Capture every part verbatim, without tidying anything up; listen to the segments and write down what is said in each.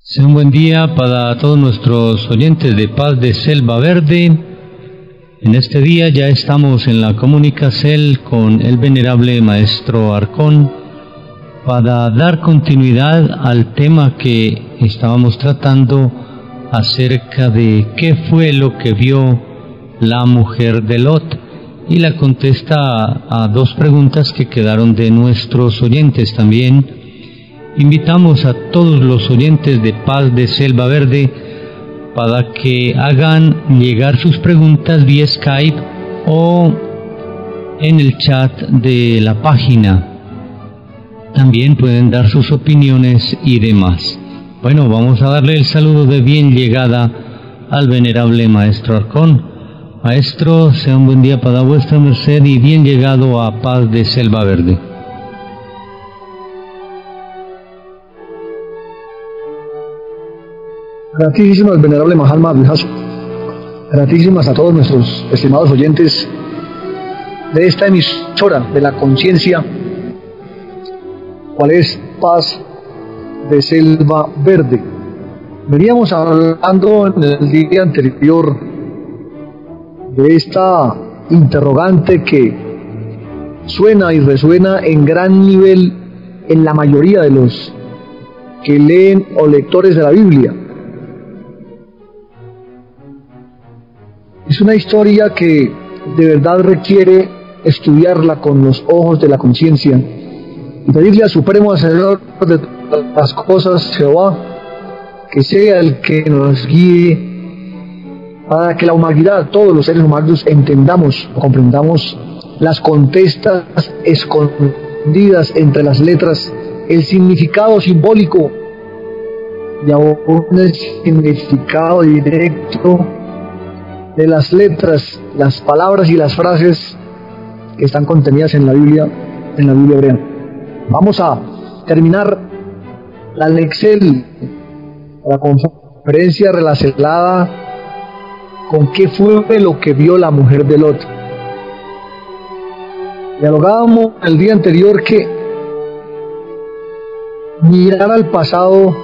Sea un buen día para todos nuestros oyentes de Paz de Selva Verde. En este día ya estamos en la comunicación con el venerable Maestro Arcón para dar continuidad al tema que estábamos tratando acerca de qué fue lo que vio la mujer de Lot, y la contesta a, a dos preguntas que quedaron de nuestros oyentes. También invitamos a todos los oyentes de Paz de Selva Verde para que hagan llegar sus preguntas vía Skype o en el chat de la página. También pueden dar sus opiniones y demás. Bueno, vamos a darle el saludo de bien llegada al venerable Maestro Arcón. Maestro, sea un buen día para vuestra merced y bien llegado a Paz de Selva Verde. Gratísimas al venerable Mahatma Abhilash, gratísimas a todos nuestros estimados oyentes de esta emisora de la conciencia, cual es Paz de Selva Verde. Veníamos hablando en el día anterior de esta interrogante que suena y resuena en gran nivel en la mayoría de los que leen o lectores de la Biblia. Es una historia que de verdad requiere estudiarla con los ojos de la conciencia y pedirle al Supremo Hacedor de las cosas, Jehová, que sea el que nos guíe para que la humanidad, todos los seres humanos, entendamos o comprendamos las contestas escondidas entre las letras, el significado simbólico y aún el significado directo de las letras, las palabras y las frases que están contenidas en la Biblia, en la Biblia hebrea. Vamos a terminar la lección, la conferencia relacionada con qué fue lo que vio la mujer de Lot. Dialogábamos el día anterior que mirar al pasado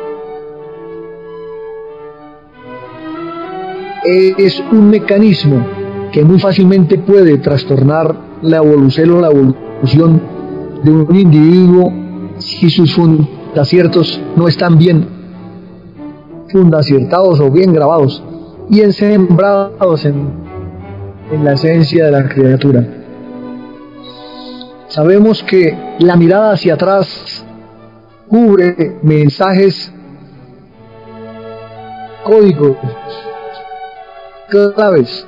es un mecanismo que muy fácilmente puede trastornar la evolución o la evolución de un individuo si sus fundaciertos no están bien fundaciertados o bien grabados, bien sembrados en, en la esencia de la criatura. Sabemos que la mirada hacia atrás cubre mensajes, códigos, claves,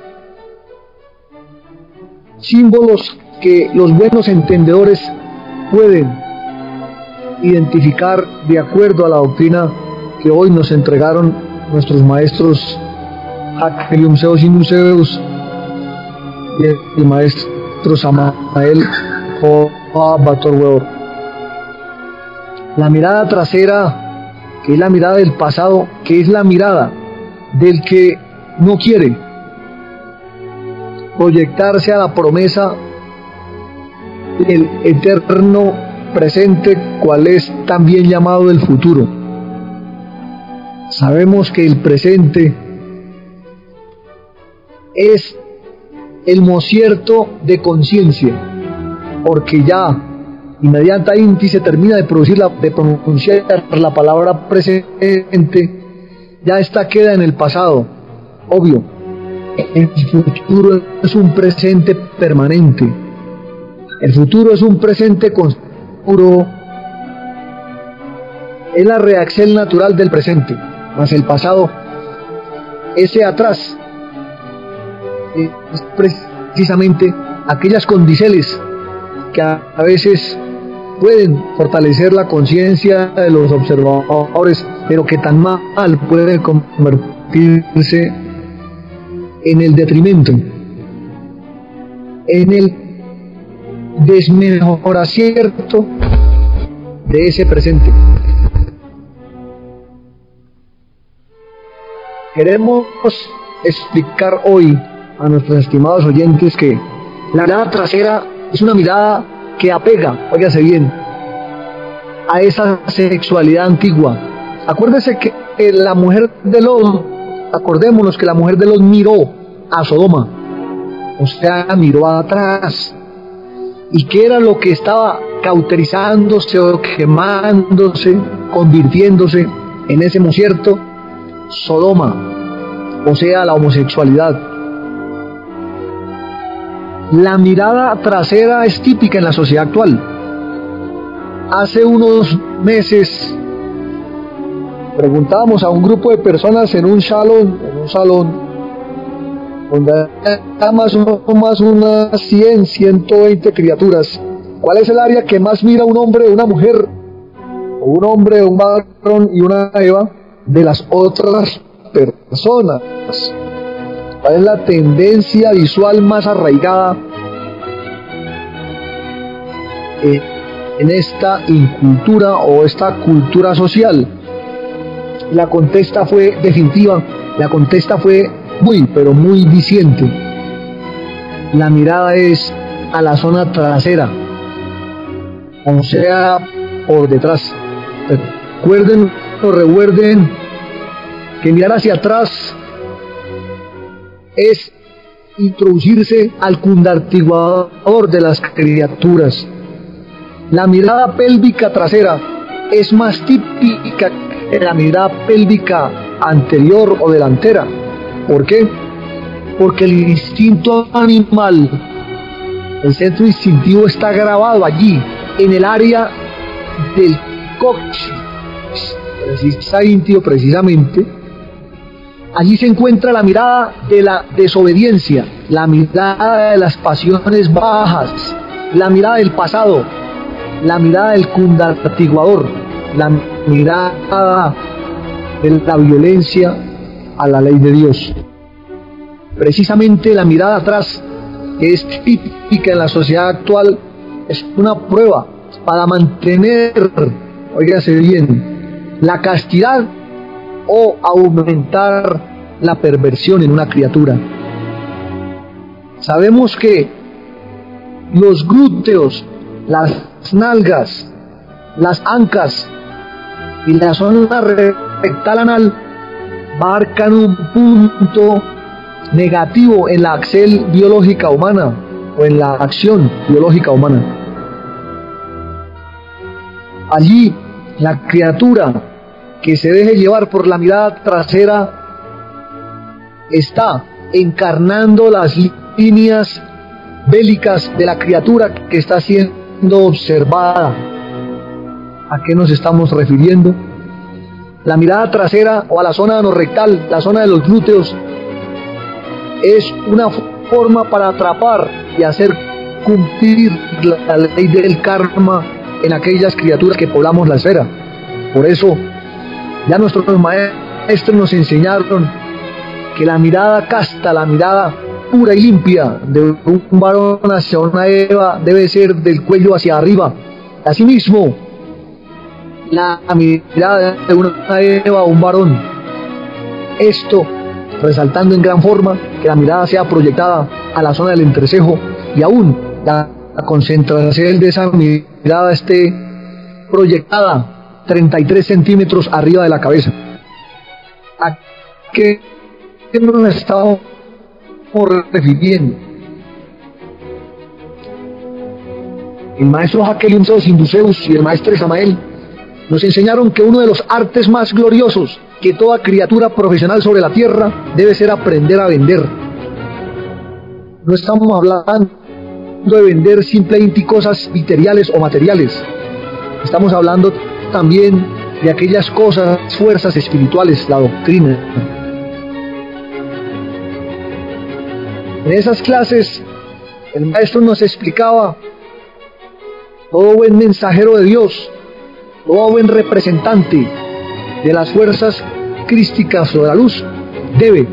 símbolos que los buenos entendedores pueden identificar de acuerdo a la doctrina que hoy nos entregaron nuestros maestros Hakelium Zeus y Museus y el maestro Samael Joa Bator Weor. La mirada trasera, que es la mirada del pasado, que es la mirada del que no quiere proyectarse a la promesa del eterno presente, cual es también llamado el futuro. Sabemos que el presente es el mocierto de conciencia, porque ya inmediatamente se termina de producir la, de pronunciar la palabra presente, ya esta queda en el pasado. Obvio, el futuro es un presente permanente. El futuro es un presente puro, es la reacción natural del presente, más el pasado, ese atrás, es precisamente aquellas condiciones que a, a veces pueden fortalecer la conciencia de los observadores, pero que tan mal pueden convertirse en el detrimento, en el desmejoracierto de ese presente. Queremos explicar hoy a nuestros estimados oyentes que la mirada trasera es una mirada que apega, óigase bien, a esa sexualidad antigua, Acuérdese que, que la mujer de Lot, acordémonos que la mujer de Lot miró a Sodoma, o sea, miró atrás. ¿Y qué era lo que estaba cauterizándose o quemándose, convirtiéndose en ese desierto? Sodoma, o sea, la homosexualidad. La mirada trasera es típica en la sociedad actual. Hace unos meses preguntábamos a un grupo de personas en un salón, en un salón, donde hay más o más unas cien, ciento veinte criaturas. ¿Cuál es el área que más mira un hombre, una mujer, o un hombre, un varón y una Eva de las otras personas? ¿Cuál es la tendencia visual más arraigada en, en esta incultura o esta cultura social? La contesta fue definitiva, la contesta fue muy, pero muy diciente. La mirada es a la zona trasera, o sea, por detrás. Recuerden o recuerden que mirar hacia atrás es introducirse al cundartiguador de las criaturas. La mirada pélvica trasera es más típica que la mirada pélvica anterior o delantera. ¿Por qué? Porque el instinto animal, el centro instintivo está grabado allí, en el área del coxis, precisamente. Allí se encuentra la mirada de la desobediencia, la mirada de las pasiones bajas, la mirada del pasado, la mirada del cundartiguador, la mirada de la violencia a la ley de Dios. Precisamente la mirada atrás, que es típica en la sociedad actual, es una prueba para mantener, óigase bien, la castidad o aumentar la perversión en una criatura. Sabemos que los glúteos, las nalgas, las ancas y la zona rectal anal marcan un punto negativo en la axel biológica humana o en la acción biológica humana. Allí la criatura que se deje llevar por la mirada trasera está encarnando las líneas bélicas de la criatura que está siendo observada. ¿A qué nos estamos refiriendo? La mirada trasera o a la zona anorrectal, la zona de los glúteos, es una forma para atrapar y hacer cumplir la ley del karma en aquellas criaturas que poblamos la esfera. Por eso, ya nuestros maestros nos enseñaron que la mirada casta, la mirada pura y limpia de un varón hacia una Eva debe ser del cuello hacia arriba. Asimismo, la mirada de una Eva o un varón, esto resaltando en gran forma que la mirada sea proyectada a la zona del entrecejo y aún la, la concentración de esa mirada esté proyectada treinta y tres centímetros arriba de la cabeza. ¿A qué nos estamos refiriendo? El maestro Jacqueline Sinduceus y el maestro Samael nos enseñaron que uno de los artes más gloriosos que toda criatura profesional sobre la tierra debe ser aprender a vender. No estamos hablando de vender simplemente cosas materiales o materiales. Estamos hablando también de aquellas cosas, fuerzas espirituales, la doctrina. En esas clases, el maestro nos explicaba: todo buen mensajero de Dios, todo buen representante de las fuerzas crísticas o de la luz, debe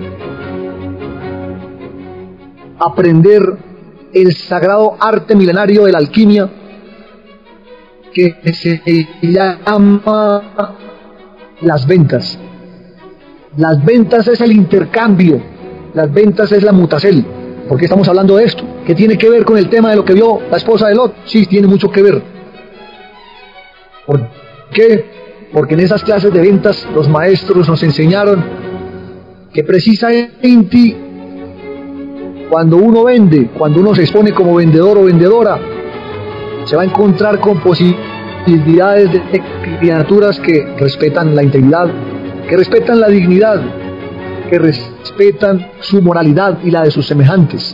aprender el sagrado arte milenario de la alquimia, que se llama las ventas. Las ventas es el intercambio, las ventas es la mutacel. ¿Por qué estamos hablando de esto? ¿Qué tiene que ver con el tema de lo que vio la esposa de Lot? Sí, tiene mucho que ver. ¿Por qué? Porque en esas clases de ventas los maestros nos enseñaron que precisamente cuando uno vende, cuando uno se expone como vendedor o vendedora, se va a encontrar con posibilidades de criaturas que respetan la integridad, que respetan la dignidad, que respetan su moralidad y la de sus semejantes.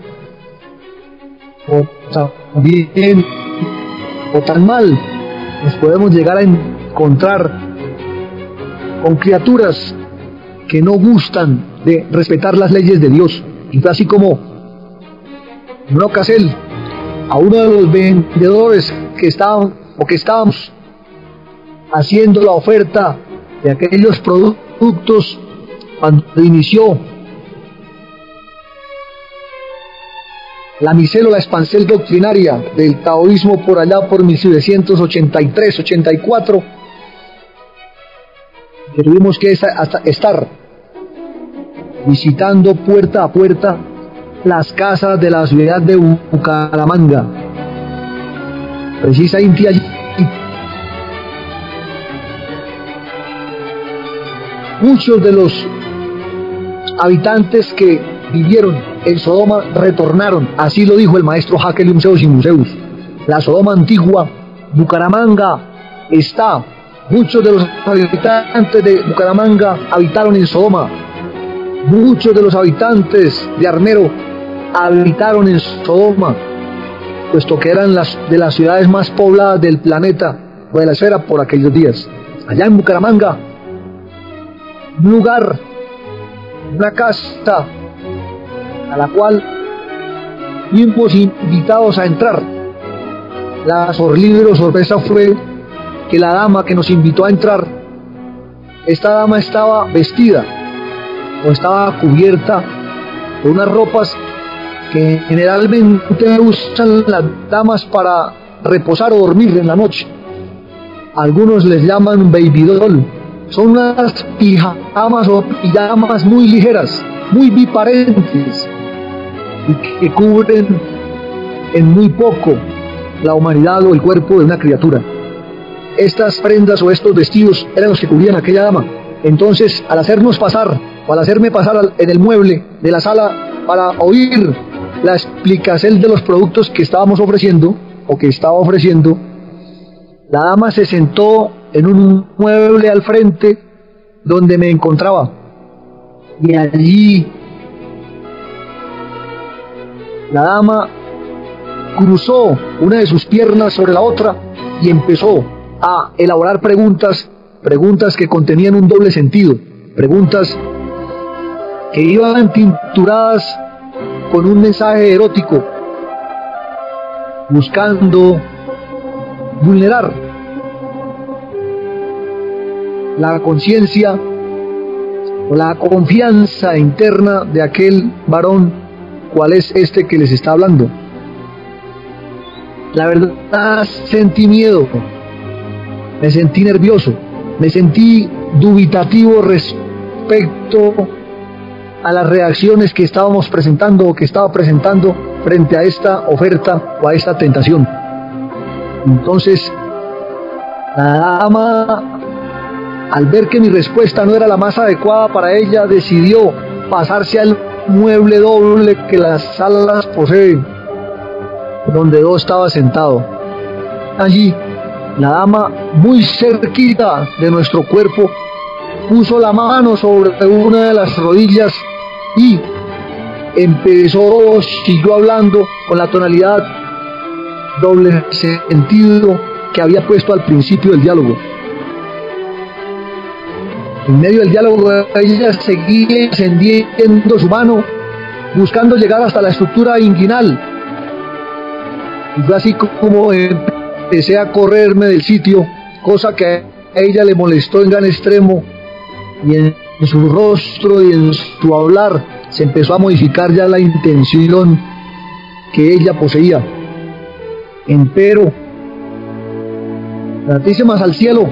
O también, o tan mal, nos podemos llegar a encontrar con criaturas que no gustan de respetar las leyes de Dios. Y fue así como en una ocasión a uno de los vendedores que estaban o que estábamos haciendo la oferta de aquellos productos cuando inició la micélola expansel doctrinaria del taoísmo por allá por mil novecientos ochenta y tres ochenta y cuatro, que tuvimos que hasta estar visitando puerta a puerta las casas de la ciudad de Bucaramanga, precisamente allí. Muchos de los habitantes que vivieron en Sodoma retornaron, así lo dijo el maestro Hakelum Zeus y Museus. La Sodoma antigua, Bucaramanga, está. Muchos de los habitantes de Bucaramanga habitaron en Sodoma. Muchos de los habitantes de Armero habitaron en Sodoma, puesto que eran las de las ciudades más pobladas del planeta o de la esfera por aquellos días. Allá en Bucaramanga, un lugar, una casa a la cual fuimos invitados a entrar. La sorpresa o sorpresa fue que la dama que nos invitó a entrar, esta dama estaba vestida o estaba cubierta con unas ropas que generalmente usan las damas para reposar o dormir en la noche. Algunos les llaman baby doll. Son unas pijamas o pijamas muy ligeras, muy biparentes, y que cubren en muy poco la humanidad o el cuerpo de una criatura. Estas prendas o estos vestidos eran los que cubrían a aquella dama. Entonces, al hacernos pasar, o al hacerme pasar en el mueble de la sala para oír la explicación de los productos que estábamos ofreciendo, o que estaba ofreciendo, la dama se sentó en un mueble al frente donde me encontraba. Y allí la dama cruzó una de sus piernas sobre la otra y empezó a elaborar preguntas, preguntas que contenían un doble sentido, preguntas que iban tinturadas con un mensaje erótico, buscando vulnerar la conciencia o la confianza interna de aquel varón, cuál es este que les está hablando. La verdad, sentí miedo, me sentí nervioso, me sentí dubitativo respecto a las reacciones que estábamos presentando o que estaba presentando frente a esta oferta o a esta tentación. Entonces, la dama, al ver que mi respuesta no era la más adecuada para ella, decidió pasarse al mueble doble que las salas poseen, donde yo estaba sentado. Allí, la dama, muy cerquita de nuestro cuerpo, puso la mano sobre una de las rodillas y empezó, siguió hablando con la tonalidad doble sentido que había puesto al principio del diálogo. En medio del diálogo ella seguía extendiendo su mano, buscando llegar hasta la estructura inguinal. Y fue así como empecé a correrme del sitio, cosa que a ella le molestó en gran extremo, y en su rostro y en su hablar se empezó a modificar ya la intención que ella poseía. Empero, gratísimas al cielo,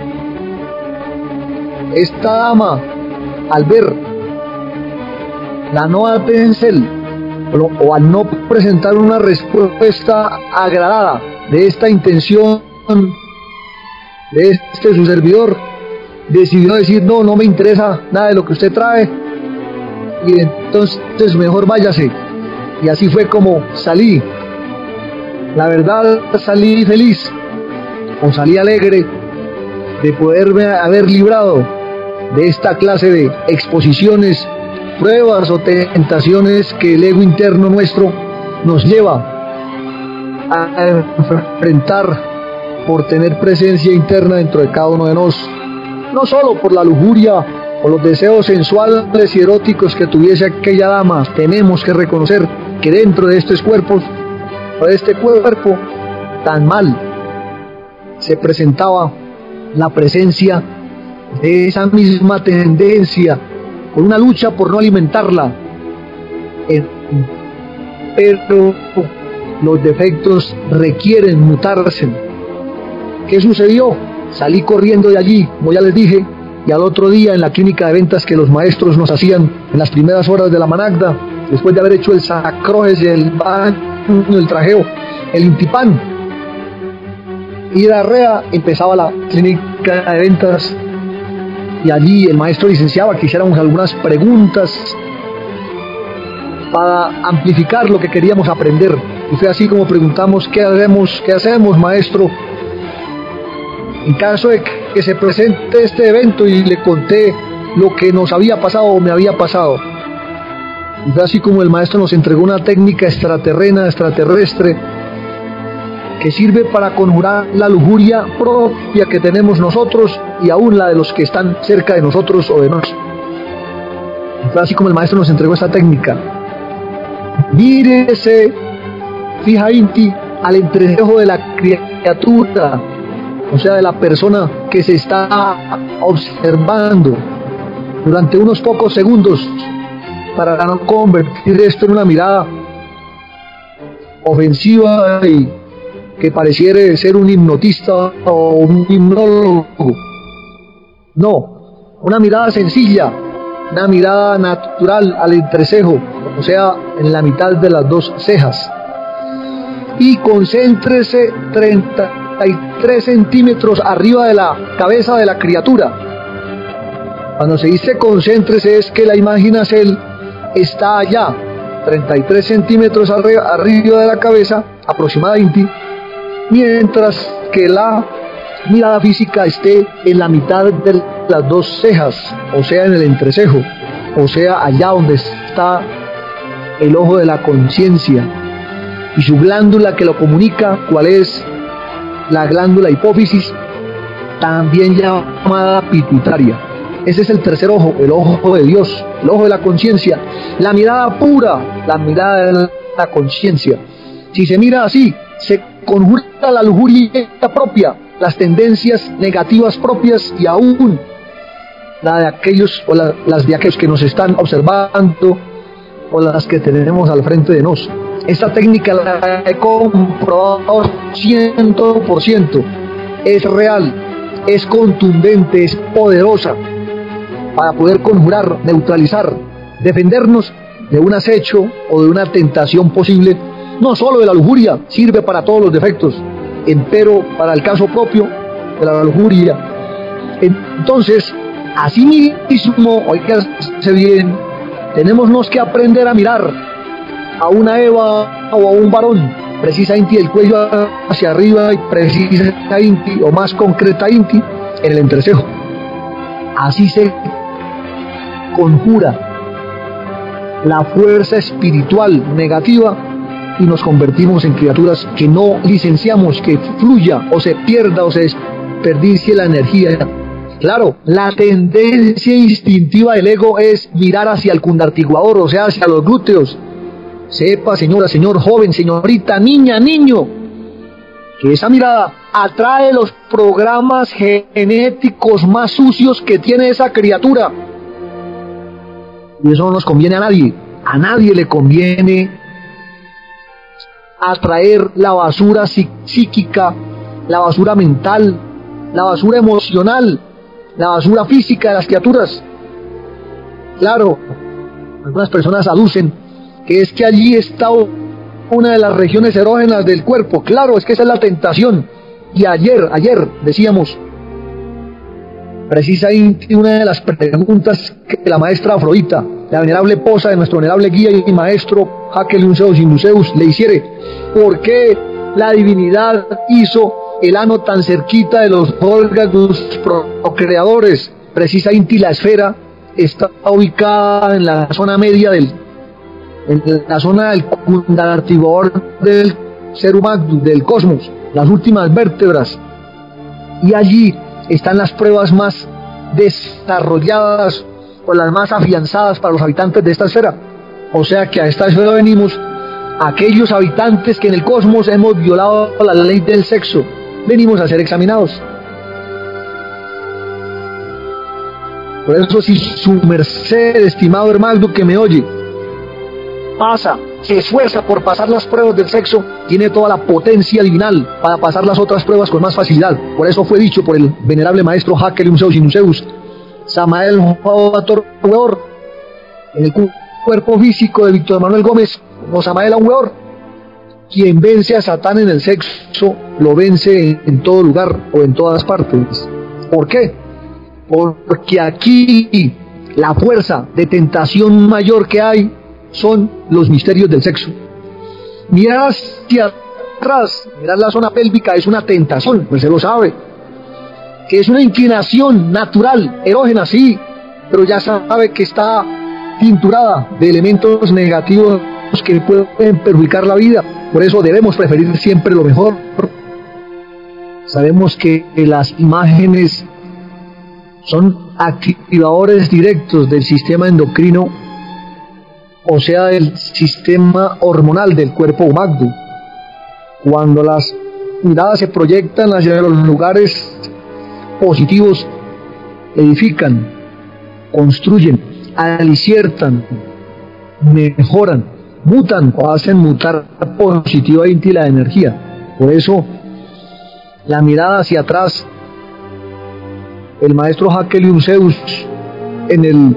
esta dama, al ver la no atención o al no presentar una respuesta agradada de esta intención de este su servidor, decidió decir: no, no me interesa nada de lo que usted trae, y entonces mejor váyase. Y así fue como salí. La verdad, salí feliz, o salí alegre de poderme haber librado de esta clase de exposiciones, pruebas o tentaciones que el ego interno nuestro nos lleva a enfrentar por tener presencia interna dentro de cada uno de nosotros, no solo por la lujuria o los deseos sensuales y eróticos que tuviese aquella dama. Tenemos que reconocer que dentro de estos cuerpos, o de este cuerpo tan mal, se presentaba la presencia de esa misma tendencia, con una lucha por no alimentarla. Pero los defectos requieren mutarse. ¿Qué sucedió? Salí corriendo de allí, como ya les dije, y al otro día en la clínica de ventas que los maestros nos hacían en las primeras horas de la managda, después de haber hecho el sacrojes, el baño, el trajeo, el intipán y la rea, empezaba la clínica de ventas, y allí el maestro licenciaba que hiciéramos algunas preguntas para amplificar lo que queríamos aprender. Y fue así como preguntamos: ¿qué hacemos, qué hacemos, maestro, en caso de que se presente este evento? Y le conté lo que nos había pasado o me había pasado. Y fue así como el maestro nos entregó una técnica extraterrena, extraterrestre, que sirve para conjurar la lujuria propia que tenemos nosotros y aún la de los que están cerca de nosotros o de nosotros. Y fue así como el maestro nos entregó esta técnica. Mírese, fija inti, al entrecejo de la criatura, o sea, de la persona que se está observando, durante unos pocos segundos, para no convertir esto en una mirada ofensiva y que pareciera ser un hipnotista o un hipnólogo. No, una mirada sencilla, una mirada natural al entrecejo, o sea, en la mitad de las dos cejas, y concéntrese treinta y tres centímetros arriba de la cabeza de la criatura. Cuando se dice concéntrese, es que la imaginación está allá, treinta y tres centímetros arriba, arriba de la cabeza aproximadamente, mientras que la mirada física esté en la mitad de las dos cejas, o sea, en el entrecejo, o sea, allá donde está el ojo de la conciencia y su glándula que lo comunica, cuál es la glándula hipófisis, también llamada pituitaria. Ese es el tercer ojo, el ojo de Dios, el ojo de la conciencia, la mirada pura, la mirada de la conciencia. Si se mira así, se conjura la lujuria propia, las tendencias negativas propias y aún la de aquellos o la, las de aquellos que nos están observando o las que tenemos al frente de nosotros. Esta técnica la he comprobado cien por ciento, es real, es contundente, es poderosa para poder conjurar, neutralizar, defendernos de un acecho o de una tentación posible. No solo de la lujuria, sirve para todos los defectos, empero para el caso propio de la lujuria. Entonces, así mismo, oígase bien, tenemos que aprender a mirar a una Eva o a un varón, precisamente el cuello hacia arriba y precisamente, o más concretamente, en el entrecejo. Así se conjura la fuerza espiritual negativa y nos convertimos en criaturas que no licenciamos que fluya o se pierda o se desperdicie la energía. Claro, la tendencia instintiva del ego es mirar hacia el cundartiguador, o sea, hacia los glúteos. Sepa, señora, señor, joven, señorita, niña, niño, que esa mirada atrae los programas genéticos más sucios que tiene esa criatura. Y eso no nos conviene a nadie. A nadie le conviene atraer la basura psíquica, la basura mental, la basura emocional, la basura física de las criaturas. Claro, algunas personas aducen que es que allí está una de las regiones erógenas del cuerpo. Claro, es que esa es la tentación. Y ayer, ayer decíamos precisa Inti una de las preguntas que la maestra Afrodita, la venerable esposa de nuestro venerable guía y maestro Hakel Zeus y Museus, le hiciere: ¿por qué la divinidad hizo el ano tan cerquita de los órganos procreadores? Precisa Inti, la esfera está ubicada en la zona media del, en la zona del cundartibor del ser humano, del cosmos, las últimas vértebras, y allí están las pruebas más desarrolladas o las más afianzadas para los habitantes de esta esfera. O sea que a esta esfera venimos aquellos habitantes que en el cosmos hemos violado la ley del sexo, venimos a ser examinados. Por eso, si su merced, estimado hermano que me oye, pasa, se esfuerza por pasar las pruebas del sexo, tiene toda la potencia divinal para pasar las otras pruebas con más facilidad. Por eso fue dicho por el venerable maestro Hakel Zeus y Museus: Samael Jovator Weor, en el cuerpo físico de Víctor Manuel Gómez, como Samael Weor, quien vence a Satán en el sexo, lo vence en, en todo lugar o en todas partes. ¿Por qué? Porque aquí la fuerza de tentación mayor que hay son los misterios del sexo. Mirar hacia atrás, mirar la zona pélvica es una tentación, pues se lo sabe, que es una inclinación natural, erógena, sí, pero ya sabe que está tinturada de elementos negativos que pueden perjudicar la vida. Por eso debemos preferir siempre lo mejor. Sabemos que las imágenes son activadores directos del sistema endocrino, o sea, del sistema hormonal del cuerpo humano. Cuando las miradas se proyectan hacia los lugares positivos, edifican, construyen, aliciertan, mejoran, mutan o hacen mutar positiva Inti la energía. Por eso, la mirada hacia atrás, el maestro Hakel Zeus en el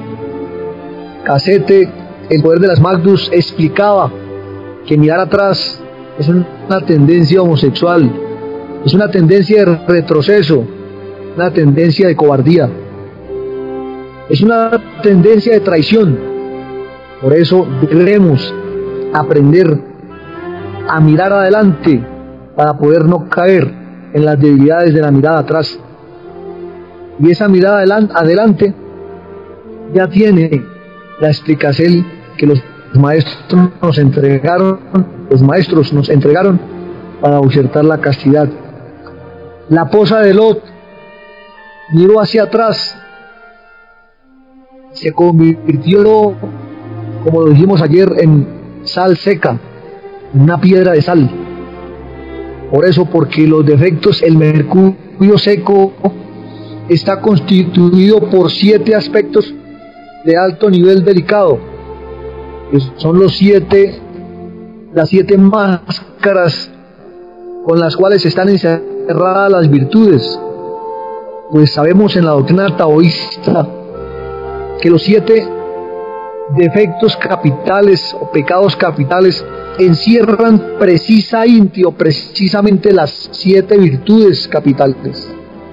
casete El poder de las Magnus explicaba que mirar atrás es una tendencia homosexual, es una tendencia de retroceso, una tendencia de cobardía, es una tendencia de traición. Por eso debemos aprender a mirar adelante para poder no caer en las debilidades de la mirada atrás. Y esa mirada adelante ya tiene la explicación que los maestros nos entregaron, los maestros nos entregaron para ofertar la castidad. La esposa de Lot miró hacia atrás, se convirtió, como lo dijimos ayer, en sal seca, una piedra de sal. Por eso, porque los defectos, el mercurio seco está constituido por siete aspectos de alto nivel delicado, que son los siete, las siete máscaras con las cuales están encerradas las virtudes. Pues sabemos en la doctrina taoísta que los siete defectos capitales o pecados capitales encierran precisa Inti o precisamente las siete virtudes capitales.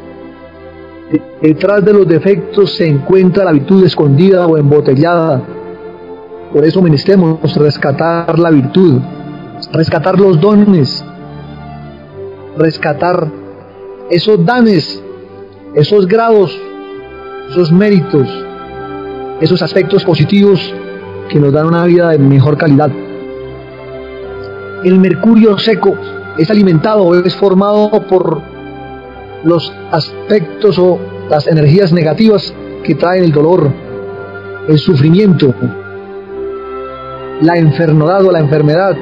Detrás de los defectos se encuentra la virtud escondida o embotellada. Por eso menestemos rescatar la virtud, rescatar los dones, rescatar esos danes, esos grados, esos méritos, esos aspectos positivos que nos dan una vida de mejor calidad. El mercurio seco es alimentado, es formado por los aspectos o las energías negativas que traen el dolor, el sufrimiento, la enfermedad o la enfermedad,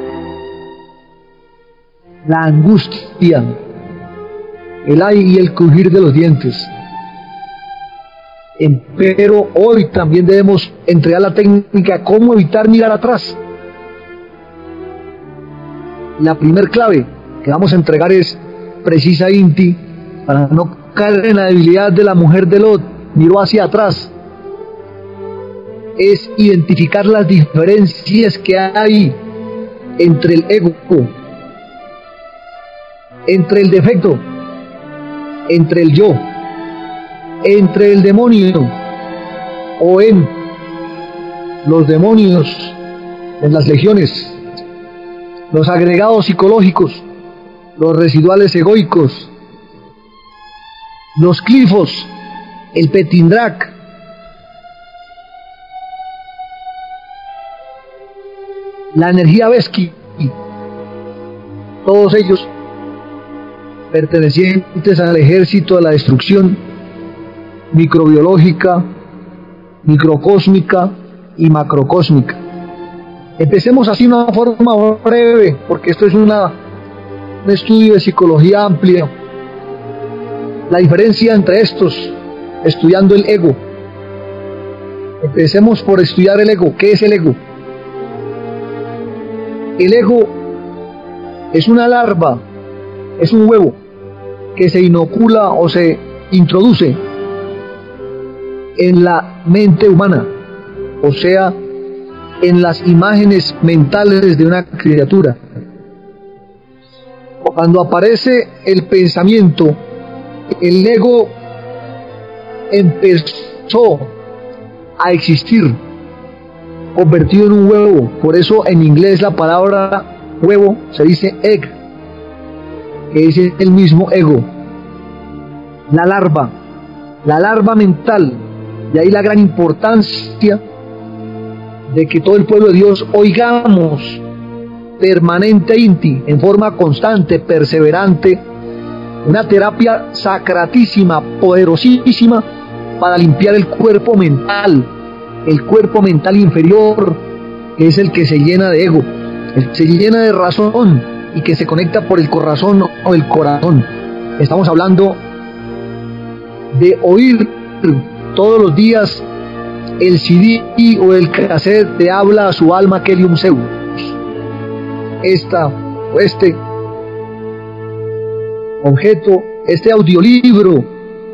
la angustia, el ay y el crujir de los dientes. Pero hoy también debemos entregar la técnica cómo evitar mirar atrás. La primer clave que vamos a entregar es precisa Inti, para no caer en la debilidad de la mujer de Lot, miró hacia atrás. Es identificar las diferencias que hay entre el ego, entre el defecto, entre el yo, entre el demonio o en los demonios, en las legiones, los agregados psicológicos, los residuales egoicos, los clifos, el petindrak, la energía Vesky, todos ellos pertenecientes al ejército de la destrucción microbiológica, microcósmica y macrocósmica. Empecemos así una forma breve, porque esto es una, un estudio de psicología amplio. La diferencia entre estos, estudiando el ego. Empecemos por estudiar el ego. ¿Qué es el ego? El ego es una larva, es un huevo que se inocula o se introduce en la mente humana, o sea, en las imágenes mentales de una criatura. Cuando aparece el pensamiento, el ego empezó a existir, convertido en un huevo. Por eso en inglés la palabra huevo se dice egg, que es el mismo ego, la larva, la larva mental. De ahí la gran importancia de que todo el pueblo de Dios oigamos permanente inti, en forma constante, perseverante, una terapia sacratísima, poderosísima, para limpiar el cuerpo mental, el cuerpo mental inferior, que es el que se llena de ego, el que se llena de razón y que se conecta por el corazón o el corazón. Estamos hablando de oír todos los días el C D o el cassette de Habla a su alma Kelium Zeus. Esta o este objeto, este audiolibro,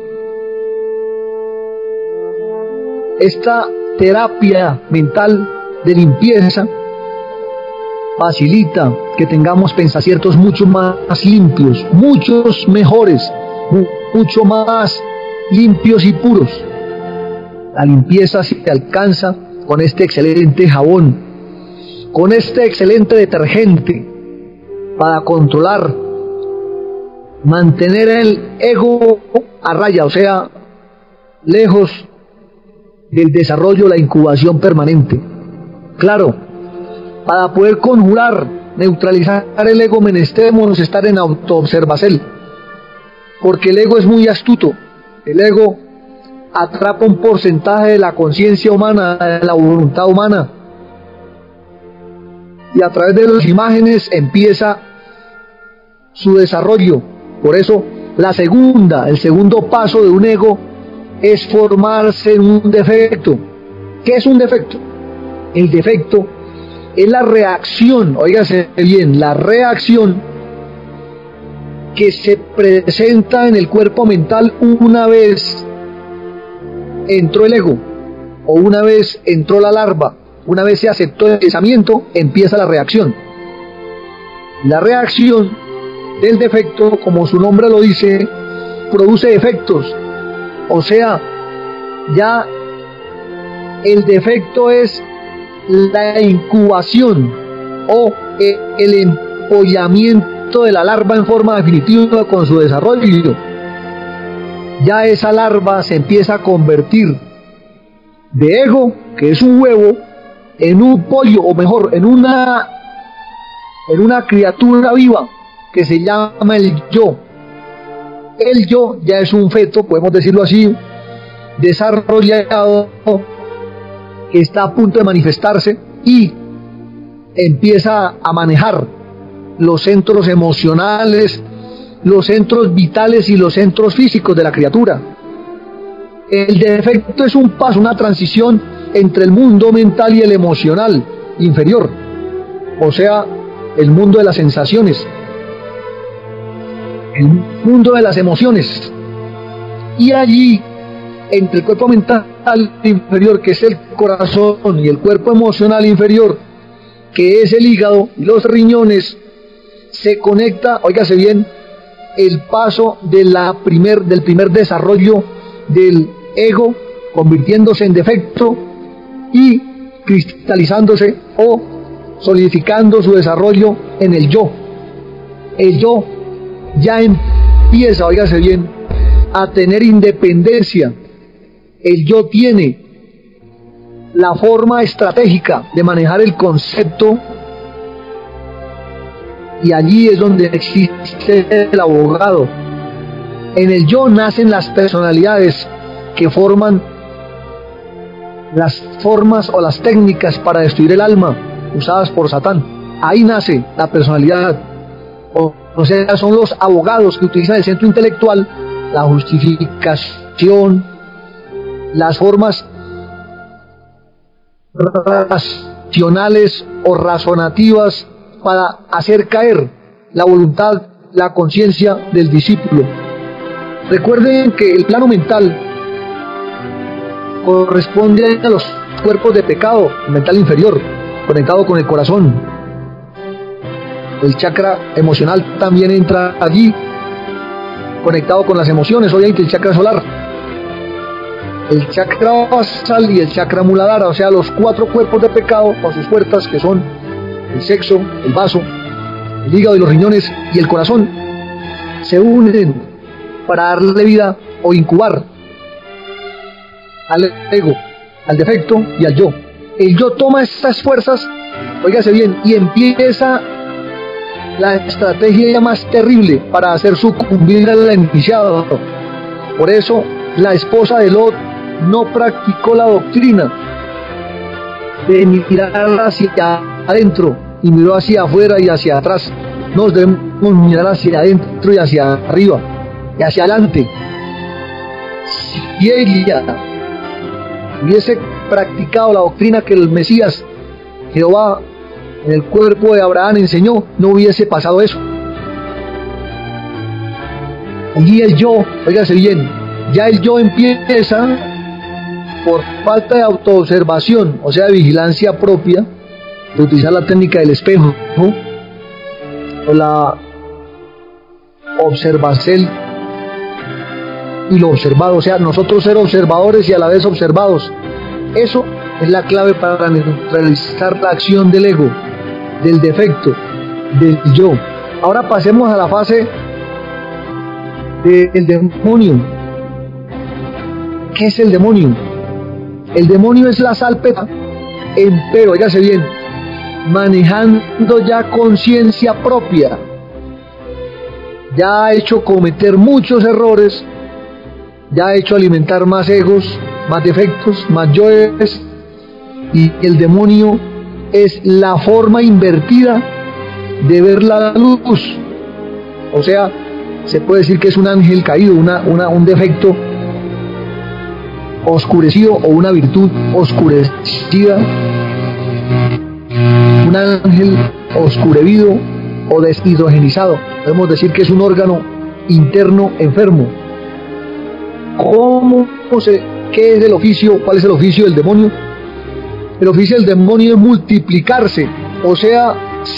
esta terapia mental de limpieza facilita que tengamos pensaciertos mucho más limpios, muchos mejores, mucho más limpios y puros. La limpieza se alcanza con este excelente jabón, con este excelente detergente para controlar, mantener el ego a raya, o sea, lejos del desarrollo, la incubación permanente. Claro, para poder conjurar, neutralizar el ego, menestemos estar en autoobservación, porque el ego es muy astuto. El ego atrapa un porcentaje de la conciencia humana, de la voluntad humana, y a través de las imágenes empieza su desarrollo. Por eso la segunda, el segundo paso de un ego es formarse en un defecto. ¿Qué es un defecto? El defecto es la reacción, óigase bien, la reacción que se presenta en el cuerpo mental una vez entró el ego, o una vez entró la larva, una vez se aceptó el pensamiento, empieza la reacción. La reacción del defecto, como su nombre lo dice, produce efectos, o sea, ya el defecto es la incubación o el empollamiento de la larva en forma definitiva con su desarrollo. Ya esa larva se empieza a convertir de ego, que es un huevo, en un pollo, o mejor, en una en una criatura viva que se llama el yo. El yo ya es un feto, podemos decirlo así, desarrollado, que está a punto de manifestarse y empieza a manejar los centros emocionales, los centros vitales y los centros físicos de la criatura. El defecto es un paso, una transición entre el mundo mental y el emocional inferior, o sea, el mundo de las sensaciones, el mundo de las emociones. Y allí, entre el cuerpo mental inferior, que es el corazón, y el cuerpo emocional inferior, que es el hígado y los riñones, se conecta, óigase bien, el paso de la primer, del primer desarrollo del ego, convirtiéndose en defecto y cristalizándose o solidificando su desarrollo en el yo. El yo ya empieza, óigase bien, a tener independencia. El yo tiene la forma estratégica de manejar el concepto, y allí es donde existe el abogado. En el yo nacen las personalidades que forman las formas o las técnicas para destruir el alma usadas por Satán. Ahí nace la personalidad, o, o sea, son los abogados que utilizan el centro intelectual, la justificación, las formas racionales o razonativas para hacer caer la voluntad, la conciencia del discípulo. Recuerden que el plano mental corresponde a los cuerpos de pecado, el mental inferior, conectado con el corazón. El chakra emocional también entra allí, conectado con las emociones, obviamente el chakra solar, el chakra basal y el chakra muladhara, o sea, los cuatro cuerpos de pecado con sus puertas, que son el sexo, el vaso, el hígado y los riñones y el corazón, se unen para darle vida o incubar al ego, al defecto y al yo. El yo toma estas fuerzas, óigase bien, y empieza la estrategia más terrible para hacer sucumbir al iniciado. Por eso la esposa de Lot no practicó la doctrina de mirar hacia adentro y miró hacia afuera y hacia atrás. Nos debemos mirar hacia adentro y hacia arriba y hacia adelante. Si ella hubiese practicado la doctrina que el Mesías, Jehová, en el cuerpo de Abraham enseñó, no hubiese pasado eso. Y el yo, óigase bien, ya el yo empieza, por falta de autoobservación, o sea, de vigilancia propia, de utilizar la técnica del espejo, ¿no? O la observación y lo observado, o sea, nosotros ser observadores y a la vez observados. Eso es la clave para neutralizar la acción del ego, del defecto, del yo. Ahora pasemos a la fase del demonio. ¿Qué es el demonio? El demonio es la sálpeta, empero, óigase bien, manejando ya conciencia propia. Ya ha hecho cometer muchos errores, ya ha hecho alimentar más egos, más defectos, más yoes, y el demonio es la forma invertida de ver la luz. O sea, se puede decir que es un ángel caído, una, una, un defecto oscurecido o una virtud oscurecida, un ángel oscurecido o deshidrogenizado. Podemos decir que es un órgano interno enfermo. ¿Cómo se, qué es el oficio? ¿Cuál es el oficio del demonio? El oficio del demonio es multiplicarse, o sea,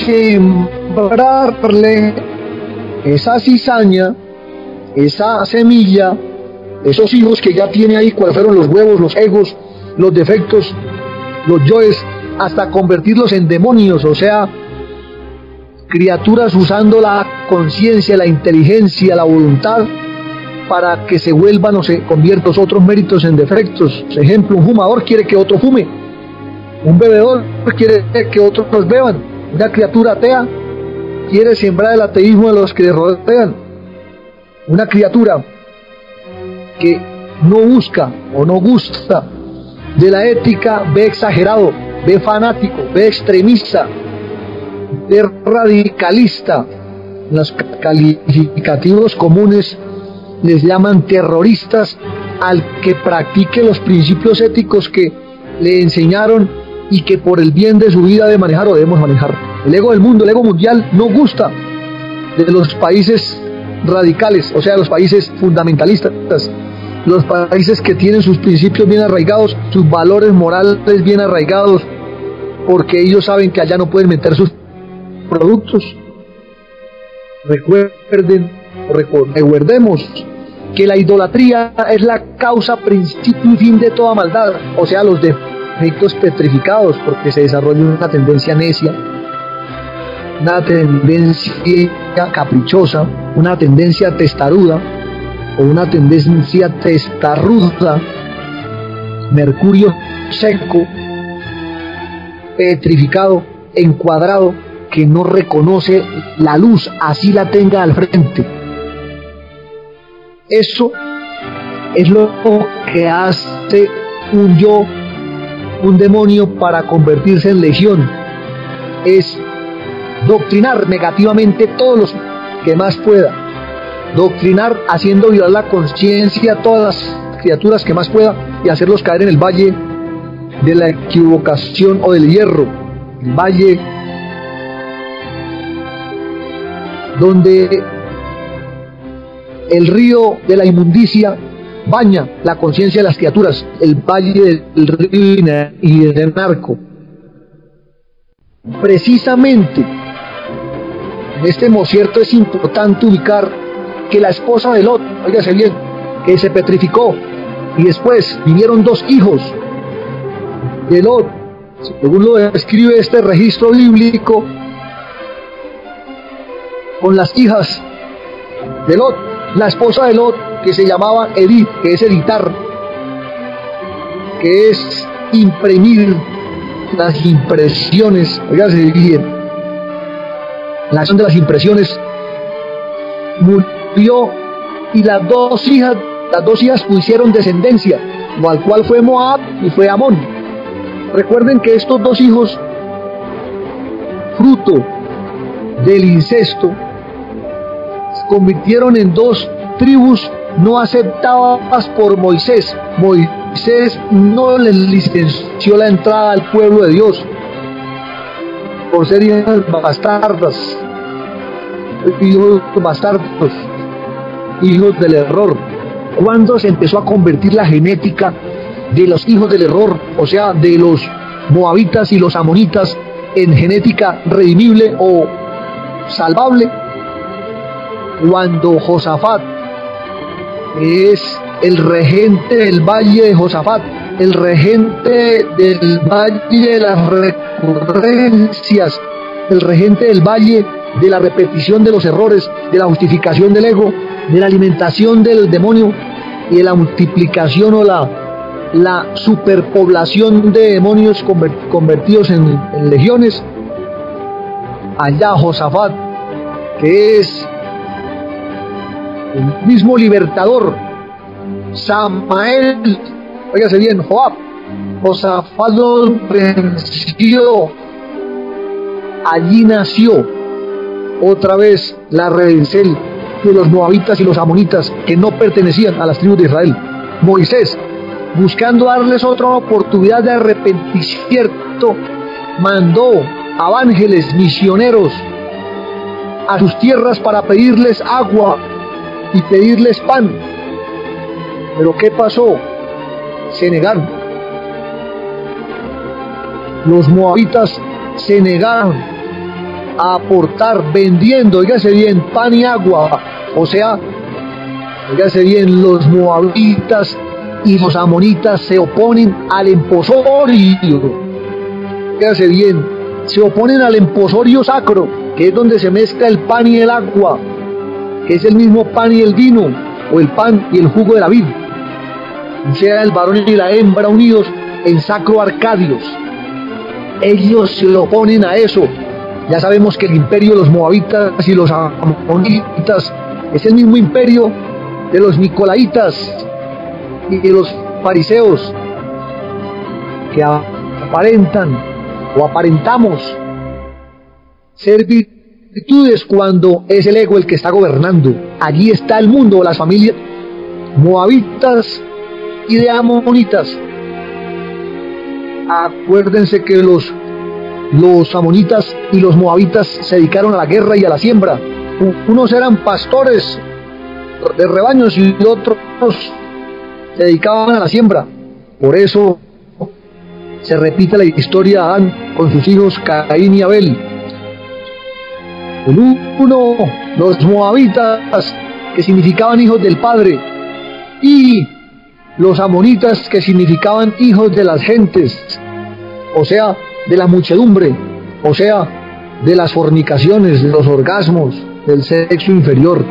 sembrarle esa cizaña, esa semilla, esos hijos que ya tiene ahí, cuáles fueron los huevos, los egos, los defectos, los yoes, hasta convertirlos en demonios, o sea, criaturas usando la conciencia, la inteligencia, la voluntad, para que se vuelvan o se conviertan los otros méritos en defectos. Por ejemplo, un fumador quiere que otro fume, un bebedor quiere que otros beban, una criatura atea quiere sembrar el ateísmo de los que le rodean, una criatura que no busca o no gusta de la ética ve exagerado, ve fanático, ve extremista, ve radicalista. Los calificativos comunes les llaman terroristas al que practique los principios éticos que le enseñaron y que por el bien de su vida debe manejar o debemos manejar. El ego del mundo, el ego mundial, no gusta de los países radicales, o sea, los países fundamentalistas, los países que tienen sus principios bien arraigados, sus valores morales bien arraigados, porque ellos saben que allá no pueden meter sus productos. Recuerden, recuerdemos que la idolatría es la causa, principio y fin de toda maldad, o sea, los defectos petrificados, porque se desarrolla una tendencia necia, una tendencia caprichosa, una tendencia testaruda o una tendencia testarruda, mercurio seco, petrificado, encuadrado, que no reconoce la luz, así la tenga al frente. Eso es lo que hace un yo, un demonio, para convertirse en legión. Es doctrinar negativamente todos los que más pueda. Doctrinar haciendo violar la conciencia a todas las criaturas que más pueda y hacerlos caer en el valle de la equivocación o del hierro. El valle donde el río de la inmundicia baña la conciencia de las criaturas, el valle del río y del narco. Precisamente en este mosierto es importante ubicar que la esposa de Lot, óigase bien, que se petrificó, y después vinieron dos hijos de Lot, según lo describe este registro bíblico, con las hijas de Lot, la esposa de Lot, que se llamaba Edith, que es editar, que es imprimir las impresiones, oígase bien, la acción de las impresiones, murió, y las dos hijas, las dos hijas pusieron descendencia, lo al cual fue Moab y fue Amón. Recuerden que estos dos hijos, fruto del incesto, se convirtieron en dos tribus no aceptadas por Moisés. Moisés no les licenció la entrada al pueblo de Dios por ser hijas bastardas, hijos bastardos, hijos del error. Cuando se empezó a convertir la genética de los hijos del error, o sea, de los moabitas y los amonitas, en genética redimible o salvable, cuando Josafat es el regente del valle de Josafat, el regente del valle de las recurrencias, el regente del valle de la repetición de los errores, de la justificación del ego, de la alimentación del demonio y de la multiplicación o la, la superpoblación de demonios convertidos en, en legiones. Allá Josafat, que es el mismo libertador, Samael, óigase bien, Joab, Josafat lo venció, allí nació otra vez la redencel de los moabitas y los amonitas que no pertenecían a las tribus de Israel. Moisés, buscando darles otra oportunidad de arrepentimiento, mandó a ángeles misioneros a sus tierras para pedirles agua y pedirles pan. Pero ¿qué pasó? Se negaron. Los moabitas se negaron a aportar, vendiendo, oígase bien, pan y agua. O sea, oígase bien, los moabitas y los amonitas se oponen al emposorio. Oígase bien, se oponen al emposorio sacro, que es donde se mezcla el pan y el agua, que es el mismo pan y el vino, o el pan y el jugo de la vid, o sea, el varón y la hembra unidos en sacro arcadios. Ellos se oponen a eso. Ya sabemos que el imperio de los moabitas y los amonitas es el mismo imperio de los nicolaitas y de los fariseos, que aparentan o aparentamos ser virtudes cuando es el ego el que está gobernando. Allí está el mundo, las familias moabitas y de amonitas. Acuérdense que los los amonitas y los moabitas se dedicaron a la guerra y a la siembra. Unos eran pastores de rebaños y otros se dedicaban a la siembra. Por eso se repite la historia de Adán con sus hijos Caín y Abel. El uno, los moabitas, que significaban hijos del padre, y los amonitas, que significaban hijos de las gentes, o sea, de la muchedumbre, o sea, de las fornicaciones, de los orgasmos, del sexo inferior.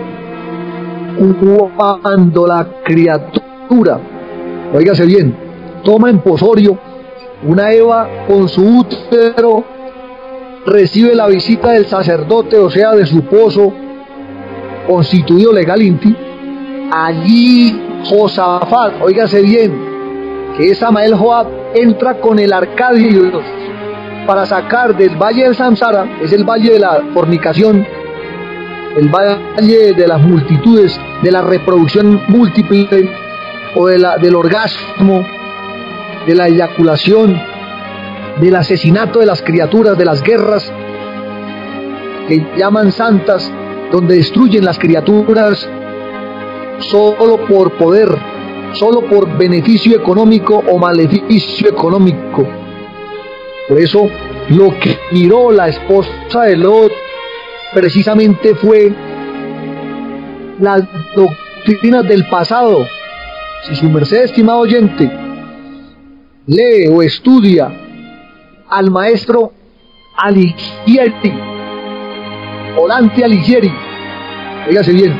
Cuando la criatura, óigase bien, toma en posorio, una Eva con su útero recibe la visita del sacerdote, o sea, de su esposo constituido legalmente. Allí Josafat, óigase bien, que es Samael Joab, entra con el arcadio para sacar del valle del Samsara, es el valle de la fornicación, el valle de las multitudes, de la reproducción múltiple, o de la, del orgasmo, de la eyaculación, del asesinato de las criaturas, de las guerras que llaman santas, donde destruyen las criaturas solo por poder, solo por beneficio económico o maleficio económico. Por eso lo que miró la esposa de Lot precisamente fue las doctrinas del pasado. Si su merced, estimado oyente, lee o estudia al maestro Alighieri, Volante Alighieri, fíjese bien,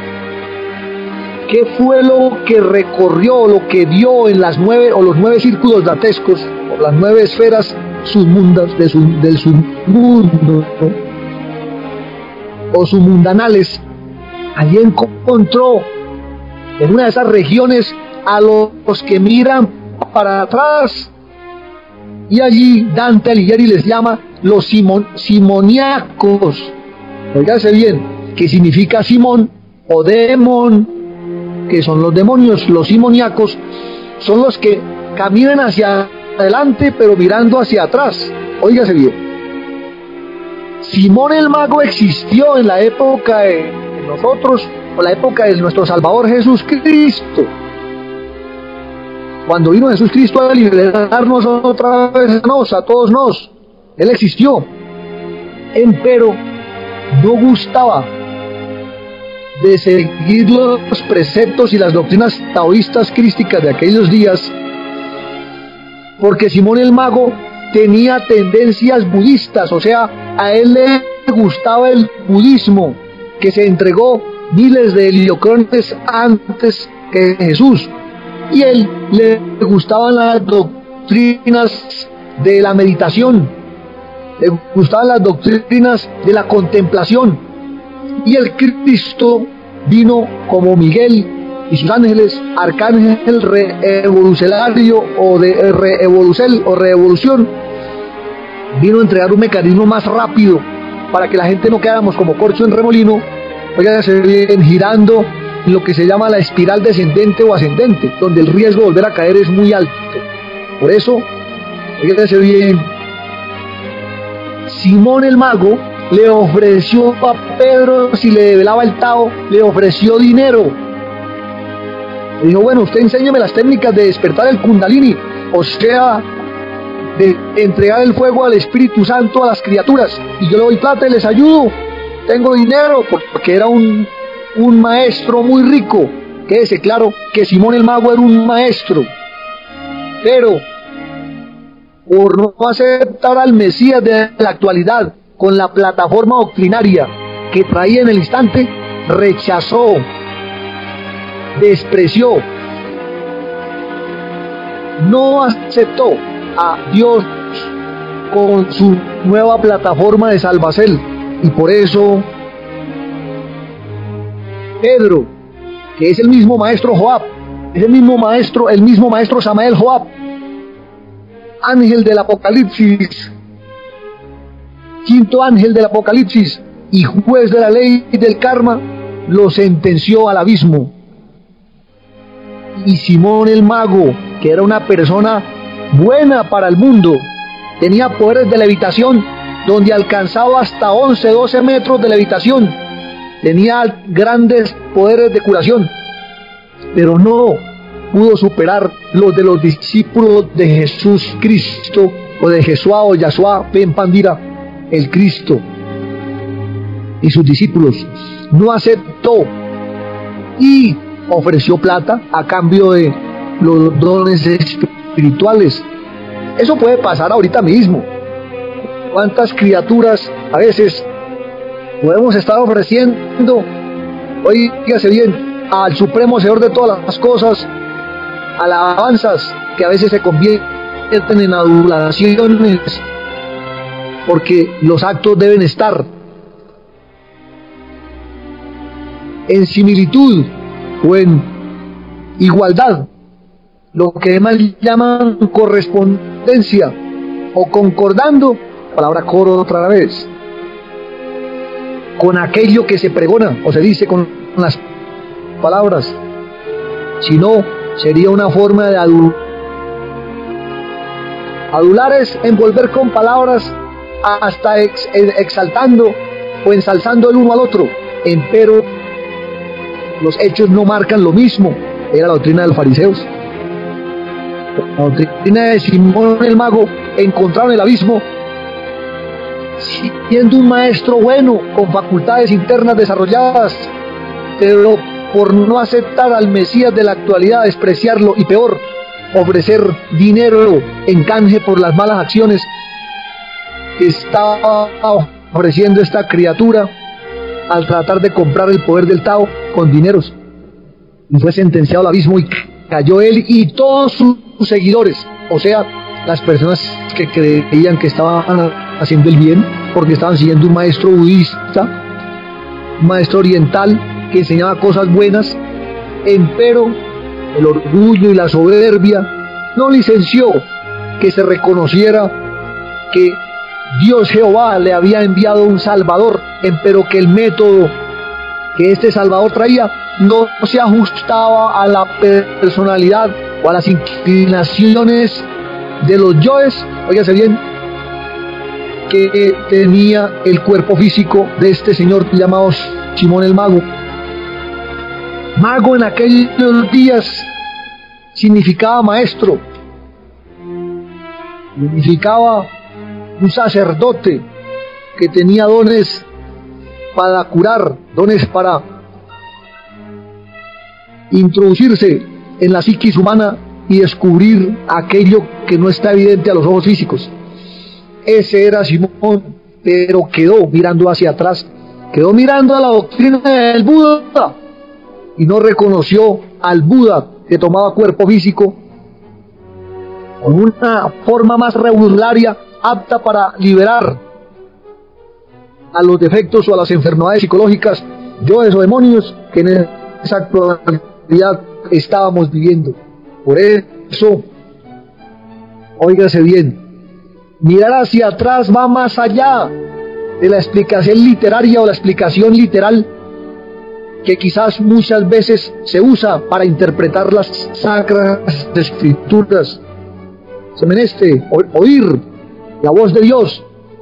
¿qué fue lo que recorrió, lo que vio en las nueve o los nueve círculos dantescos, o las nueve esferas submundas de su, del submundo, ¿no? o submundanales? Allí encontró en una de esas regiones a los que miran para atrás, y allí Dante Alighieri les llama los simon, simoniacos. Óigase bien, que significa Simón o demon, que son los demonios. Los simoniacos son los que caminan hacia adelante pero mirando hacia atrás. Óigase bien, Simón el Mago existió en la época de nosotros, o la época de nuestro Salvador Jesús Cristo. Cuando vino Jesús Cristo a liberarnos otra vez nos, a todos nos, Él existió. Empero no gustaba de seguir los preceptos y las doctrinas taoístas crísticas de aquellos días, porque Simón el Mago tenía tendencias budistas, o sea, a él le gustaba el budismo, que se entregó miles de heliocrones antes que Jesús, y él le gustaban las doctrinas de la meditación, le gustaban las doctrinas de la contemplación, y el Cristo vino como Miguel y sus ángeles, arcángel reevolucionario o de reevolucel o reevolución, vino a entregar un mecanismo más rápido para que la gente no quedáramos como corcho en remolino, oigan, se vienen girando en lo que se llama la espiral descendente o ascendente, donde el riesgo de volver a caer es muy alto. Por eso, fíjense bien, Simón el Mago le ofreció a Pedro, si le develaba el Tao, le ofreció dinero. Le dijo, bueno, usted enséñeme las técnicas de despertar el Kundalini, o sea, de entregar el fuego al Espíritu Santo a las criaturas, y yo le doy plata y les ayudo, tengo dinero, porque era un, un maestro muy rico. Quédese claro que Simón el Mago era un maestro, pero por no aceptar al Mesías de la actualidad con la plataforma doctrinaria que traía en el instante, rechazó, despreció, no aceptó a Dios con su nueva plataforma de salvacel, y por eso Pedro, que es el mismo maestro Joab, es el mismo maestro, el mismo maestro Samael Joab, ángel del Apocalipsis, quinto ángel del Apocalipsis y juez de la ley y del karma, lo sentenció al abismo. Y Simón el Mago, que era una persona buena para el mundo, tenía poderes de levitación donde alcanzaba hasta once, doce metros de levitación, tenía grandes poderes de curación, pero no pudo superar los de los discípulos de Jesús Cristo, o de Jesúa o Yahshua Ben Pandira, el Cristo, y sus discípulos. No aceptó, y ofreció plata a cambio de los dones espirituales. Eso puede pasar ahorita mismo. ¿Cuántas criaturas a veces podemos estar ofreciendo, oígase bien, al supremo Señor de todas las cosas, alabanzas que a veces se convierten en adulaciones, porque los actos deben estar en similitud o en igualdad, lo que además llaman correspondencia o concordando, palabra coro otra vez, con aquello que se pregona o se dice con las palabras. Si no, sería una forma de adular. Adular es envolver con palabras hasta ex, exaltando o ensalzando el uno al otro. Empero los hechos no marcan lo mismo. Era la doctrina de los fariseos. La doctrina de Simón el Mago encontraron el abismo siendo un maestro bueno, con facultades internas desarrolladas, pero por no aceptar al Mesías de la actualidad, despreciarlo y peor, ofrecer dinero en canje por las malas acciones que estaba ofreciendo esta criatura al tratar de comprar el poder del Tao con dineros. Y fue sentenciado al abismo y cayó él y todos sus seguidores, o sea, las personas que creían que estaban haciendo el bien porque estaban siguiendo un maestro budista, un maestro oriental que enseñaba cosas buenas. Empero el orgullo y la soberbia no licenció que se reconociera que Dios Jehová le había enviado un Salvador, empero que el método que este Salvador traía no se ajustaba a la personalidad o a las inclinaciones de los yoes, óigase bien, que tenía el cuerpo físico de este señor llamado Simón el Mago. Mago en aquellos días significaba maestro, significaba un sacerdote que tenía dones para curar, dones para introducirse en la psiquis humana y descubrir aquello que no está evidente a los ojos físicos. Ese era Simón, pero quedó mirando hacia atrás, quedó mirando a la doctrina del Buda y no reconoció al Buda que tomaba cuerpo físico con una forma más regularia, apta para liberar a los defectos o a las enfermedades psicológicas, yoes o demonios que en esa actualidad estábamos viviendo. Por eso, óigase bien, mirar hacia atrás va más allá de la explicación literaria o la explicación literal que quizás muchas veces se usa para interpretar las sacras escrituras. Se meneste oír la voz de Dios.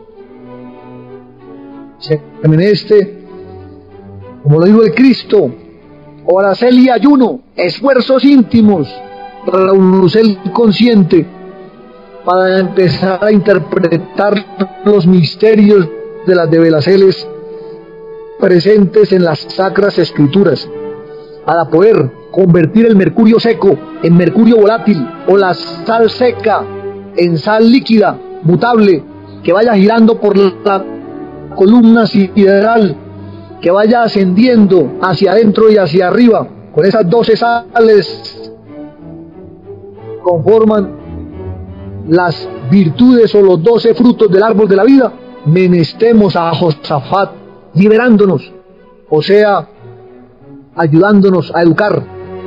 Se meneste, como lo dijo el Cristo, oración y ayuno, esfuerzos íntimos, revolución consciente, para empezar a interpretar los misterios de las develaciones presentes en las sacras escrituras, para poder convertir el mercurio seco en mercurio volátil o la sal seca en sal líquida, mutable, que vaya girando por la columna sideral, que vaya ascendiendo hacia adentro y hacia arriba. Con esas doce sales conforman las virtudes o los doce frutos del árbol de la vida. Menestemos a Josafat liberándonos, o sea, ayudándonos a educar.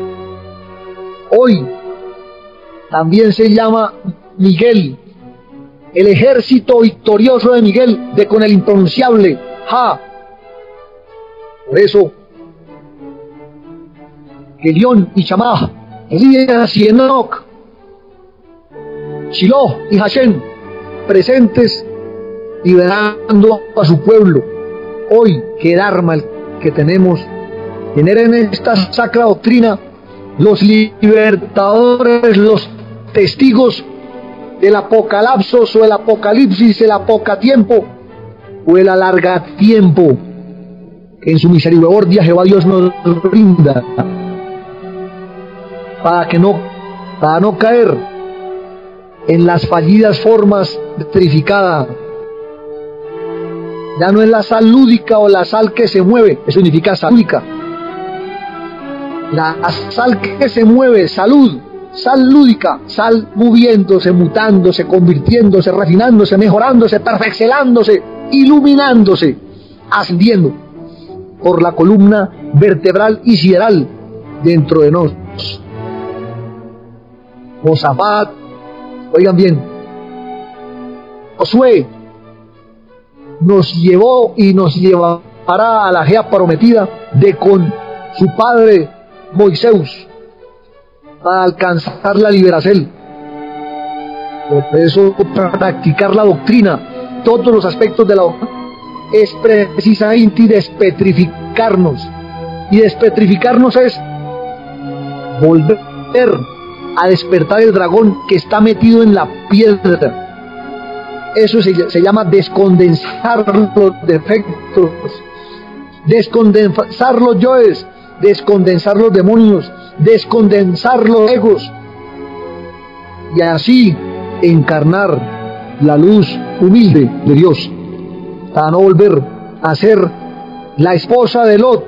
Hoy también se llama Miguel, el ejército victorioso de Miguel, de con el impronunciable Ja. Por eso, Elión y Chamaj, Elías y Enoc, Shiloh y Hashem, presentes liberando a su pueblo. Hoy, que el arma que tenemos, tener en esta sacra doctrina los libertadores, los testigos del apocalipsis o el apocalipsis, el apocatiempo o el alargatiempo que en su misericordia Jehová Dios nos brinda. para que no, para no caer en las fallidas formas de trificada. Ya no es la sal lúdica o la sal que se mueve, eso significa sal lúdica. La sal que se mueve, salud, sal lúdica, sal moviéndose, mutándose, convirtiéndose, refinándose, mejorándose, perfeccionándose, iluminándose, ascendiendo por la columna vertebral y sideral dentro de nosotros. Josafat, oigan bien, Josué nos llevó y nos llevará a la Gea prometida de con su padre Moisés para alcanzar la liberación. Por eso practicar la doctrina, todos los aspectos de la doctrina, es precisamente despetrificarnos. Y despetrificarnos es volver a despertar el dragón que está metido en la piedra. Eso se, se llama descondensar los defectos, descondensar los yoes, descondensar los demonios, descondensar los egos, y así encarnar la luz humilde de Dios, para no volver a ser la esposa de Lot,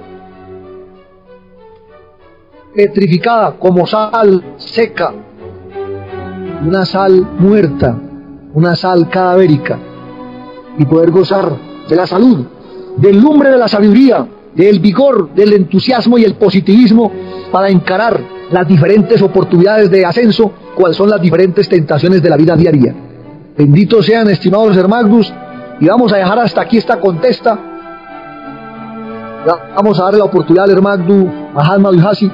petrificada como sal seca, una sal muerta, una sal cadavérica, y poder gozar de la salud, del lumbre de la sabiduría, del vigor, del entusiasmo y el positivismo para encarar las diferentes oportunidades de ascenso, cuáles son las diferentes tentaciones de la vida diaria. Benditos sean, estimados hermanos, y vamos a dejar hasta aquí esta contesta. Vamos a darle la oportunidad al hermano Mahatma Vihasi,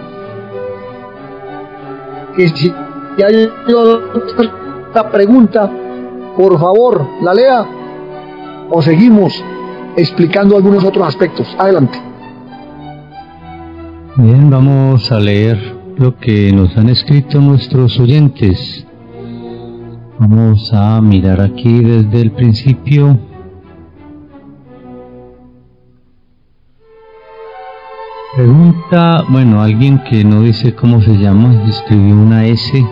que si hay otra pregunta, por favor, la lea, o seguimos explicando algunos otros aspectos. Adelante. Bien, vamos a leer lo que nos han escrito nuestros oyentes. Vamos a mirar aquí desde el principio. Pregunta, bueno, alguien que no dice cómo se llama, escribió una S.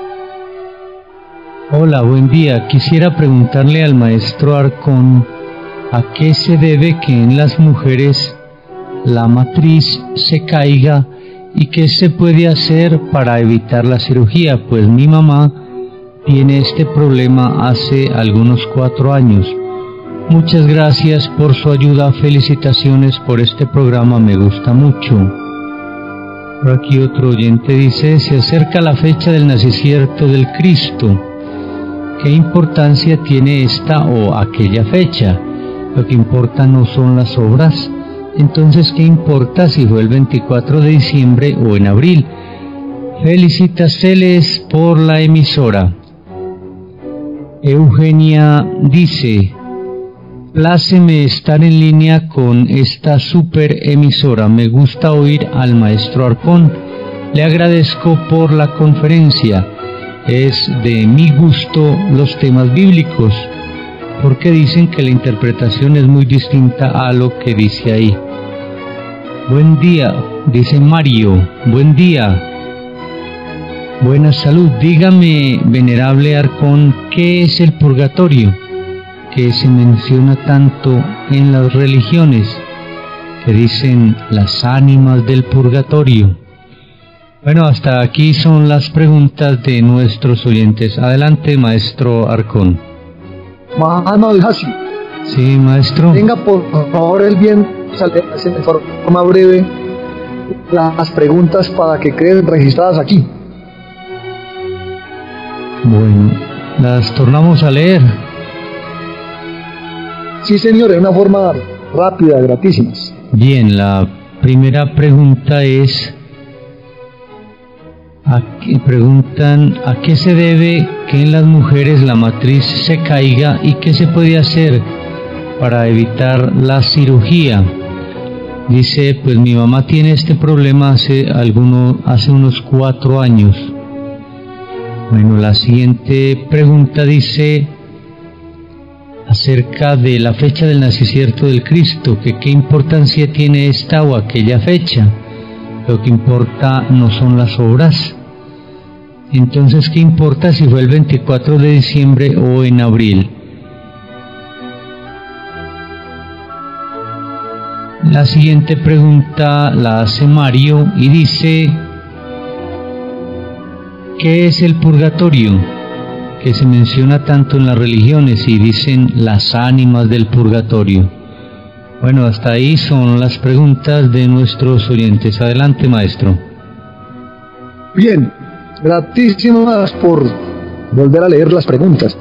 Hola, buen día. Quisiera preguntarle al maestro Arcón a qué se debe que en las mujeres la matriz se caiga y qué se puede hacer para evitar la cirugía, pues mi mamá tiene este problema hace algunos cuatro años. Muchas gracias por su ayuda, felicitaciones por este programa, me gusta mucho. Por aquí otro oyente dice, se acerca la fecha del nacimiento del Cristo. ¿Qué importancia tiene esta o aquella fecha? Lo que importa no son las obras. Entonces, ¿qué importa si fue el veinticuatro de diciembre o en abril? Felicitaciones por la emisora. Eugenia dice, pláceme estar en línea con esta super emisora. Me gusta oír al maestro Arcón. Le agradezco por la conferencia. Es de mi gusto los temas bíblicos, porque dicen que la interpretación es muy distinta a lo que dice ahí. Buen día, dice Mario, buen día, buena salud. Dígame, venerable Arcón, ¿qué es el purgatorio? Que se menciona tanto en las religiones, que dicen las ánimas del purgatorio. Bueno, hasta aquí son las preguntas de nuestros oyentes. Adelante, maestro Arcón. Mahatma Vihasi. Sí, maestro. Tenga por favor el bien, de forma breve, las preguntas para que queden registradas aquí. Bueno, las tornamos a leer. Sí, señor, en una forma rápida, gratísimas. Bien, la primera pregunta es, ¿a qué, preguntan a qué se debe que en las mujeres la matriz se caiga y qué se puede hacer para evitar la cirugía? Dice, pues mi mamá tiene este problema hace alguno, hace unos cuatro años. Bueno, la siguiente pregunta dice acerca de la fecha del nacimiento del Cristo, que qué importancia tiene esta o aquella fecha. Lo que importa no son las obras. Entonces, ¿qué importa si fue el veinticuatro de diciembre o en abril? La siguiente pregunta la hace Mario y dice: ¿qué es el purgatorio? Que se menciona tanto en las religiones y dicen las ánimas del purgatorio. Bueno, hasta ahí son las preguntas de nuestros oyentes. Adelante, maestro. Bien, gratísimas por volver a leer las preguntas.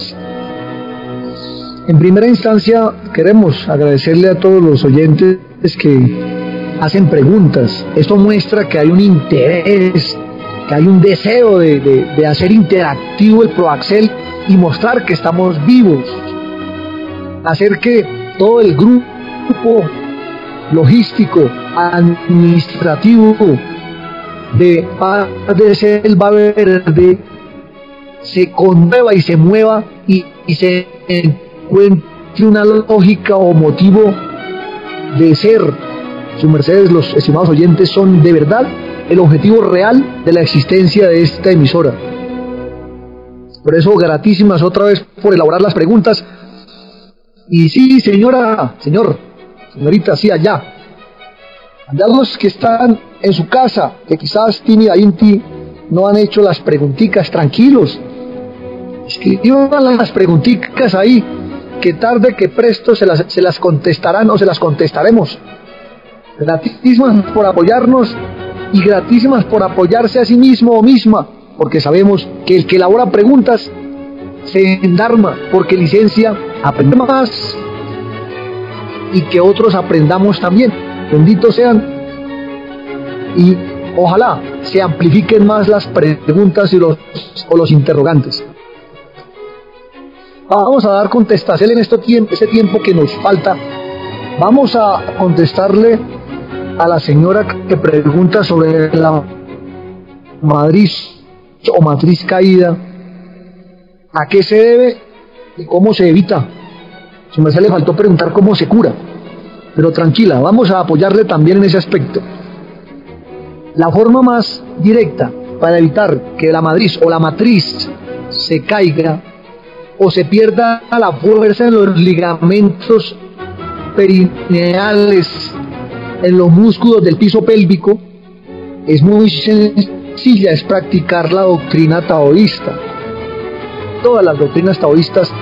En primera instancia, queremos agradecerle a todos los oyentes que hacen preguntas. Esto muestra que hay un interés, que hay un deseo de, de, de hacer interactivo el Proaxel y mostrar que estamos vivos. Hacer que todo el grupo logístico, administrativo de Paz de Selva Verde se conmueva y se mueva y, y se encuentre una lógica o motivo de ser. Sus mercedes, los estimados oyentes, son de verdad el objetivo real de la existencia de esta emisora. Por eso, gratísimas otra vez por elaborar las preguntas. Y sí, señora, señor, señorita, sí, allá. Allá los que están en su casa, que quizás tímida Inti no han hecho las preguntitas, tranquilos. Escriban las preguntitas ahí, que tarde que presto se las, se las contestarán o se las contestaremos. Gratísimas por apoyarnos y gratísimas por apoyarse a sí mismo o misma, porque sabemos que el que elabora preguntas se endarma, porque licencia aprende más y que otros aprendamos también. Benditos sean y ojalá se amplifiquen más las preguntas y los, o los interrogantes. Vamos a dar contestación en este tiempo, ese tiempo que nos falta. Vamos a contestarle a la señora que pregunta sobre la matriz o matriz caída, a qué se debe y cómo se evita. Su merced le faltó preguntar cómo se cura, pero tranquila, vamos a apoyarle también en ese aspecto. La forma más directa para evitar que la matriz o la matriz se caiga o se pierda la fuerza en los ligamentos perineales, en los músculos del piso pélvico, es muy sencilla, es practicar la doctrina taoísta. Todas las doctrinas taoístas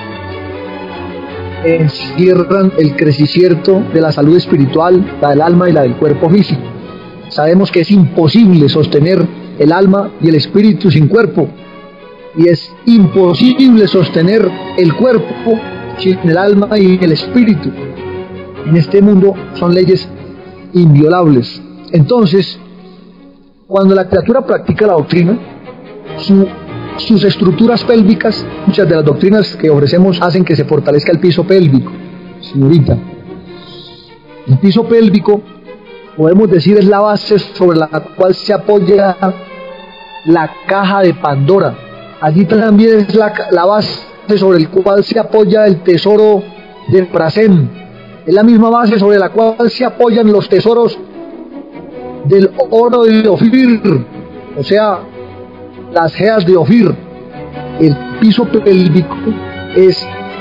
encierran el crecimiento de la salud espiritual, la del alma y la del cuerpo físico. Sabemos que es imposible sostener el alma y el espíritu sin cuerpo, y es imposible sostener el cuerpo sin el alma y el espíritu. En este mundo son leyes inviolables. Entonces, cuando la criatura practica la doctrina, su, sus estructuras pélvicas, muchas de las doctrinas que ofrecemos hacen que se fortalezca el piso pélvico. Señorita, el piso pélvico, podemos decir, es la base sobre la cual se apoya la caja de Pandora. Allí también es la, la base sobre la cual se apoya el tesoro del Prasem. Es la misma base sobre la cual se apoyan los tesoros del oro de Ofir, o sea, las geas de Ofir. El piso pélvico es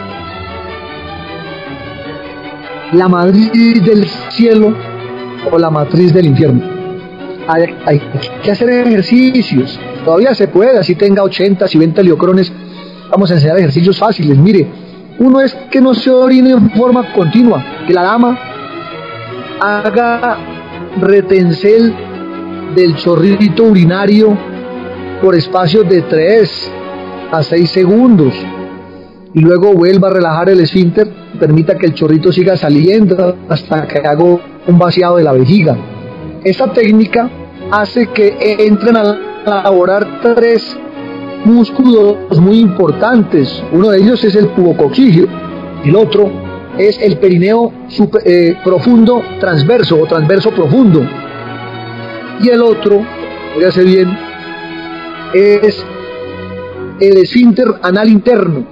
la matriz del cielo o la matriz del infierno. Hay, hay que hacer ejercicios, todavía se puede, así tenga ochenta, si veinte liocrones, vamos a enseñar ejercicios fáciles. Mire, uno es que no se orine en forma continua, que la dama haga retencel del chorrito urinario por espacios de tres a seis segundos y luego vuelva a relajar el esfínter, permita que el chorrito siga saliendo hasta que haga un vaciado de la vejiga. Esta técnica hace que entren a elaborar tres músculos muy importantes. Uno de ellos es el pubococcígeo, el otro es el perineo super, eh, profundo transverso o transverso profundo, y el otro, fíjese bien, es el esfínter anal interno.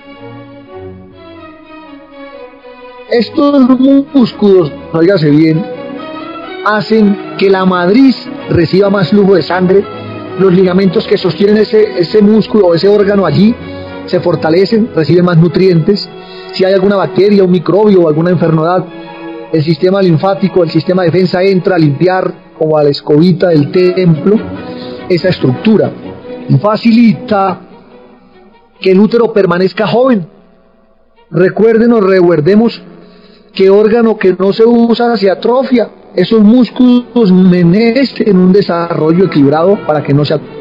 Estos músculos, fíjese bien, hacen que la matriz reciba más flujo de sangre los ligamentos que sostienen ese, ese músculo o ese órgano allí se fortalecen, reciben más nutrientes. Si hay alguna bacteria, un microbio o alguna enfermedad, el sistema linfático, el sistema de defensa entra a limpiar como a la escobita del templo esa estructura y facilita que el útero permanezca joven. Recuerden o recuerdemos que órgano que no se usa se atrofia. Esos músculos menester un desarrollo equilibrado para que no se atrofien.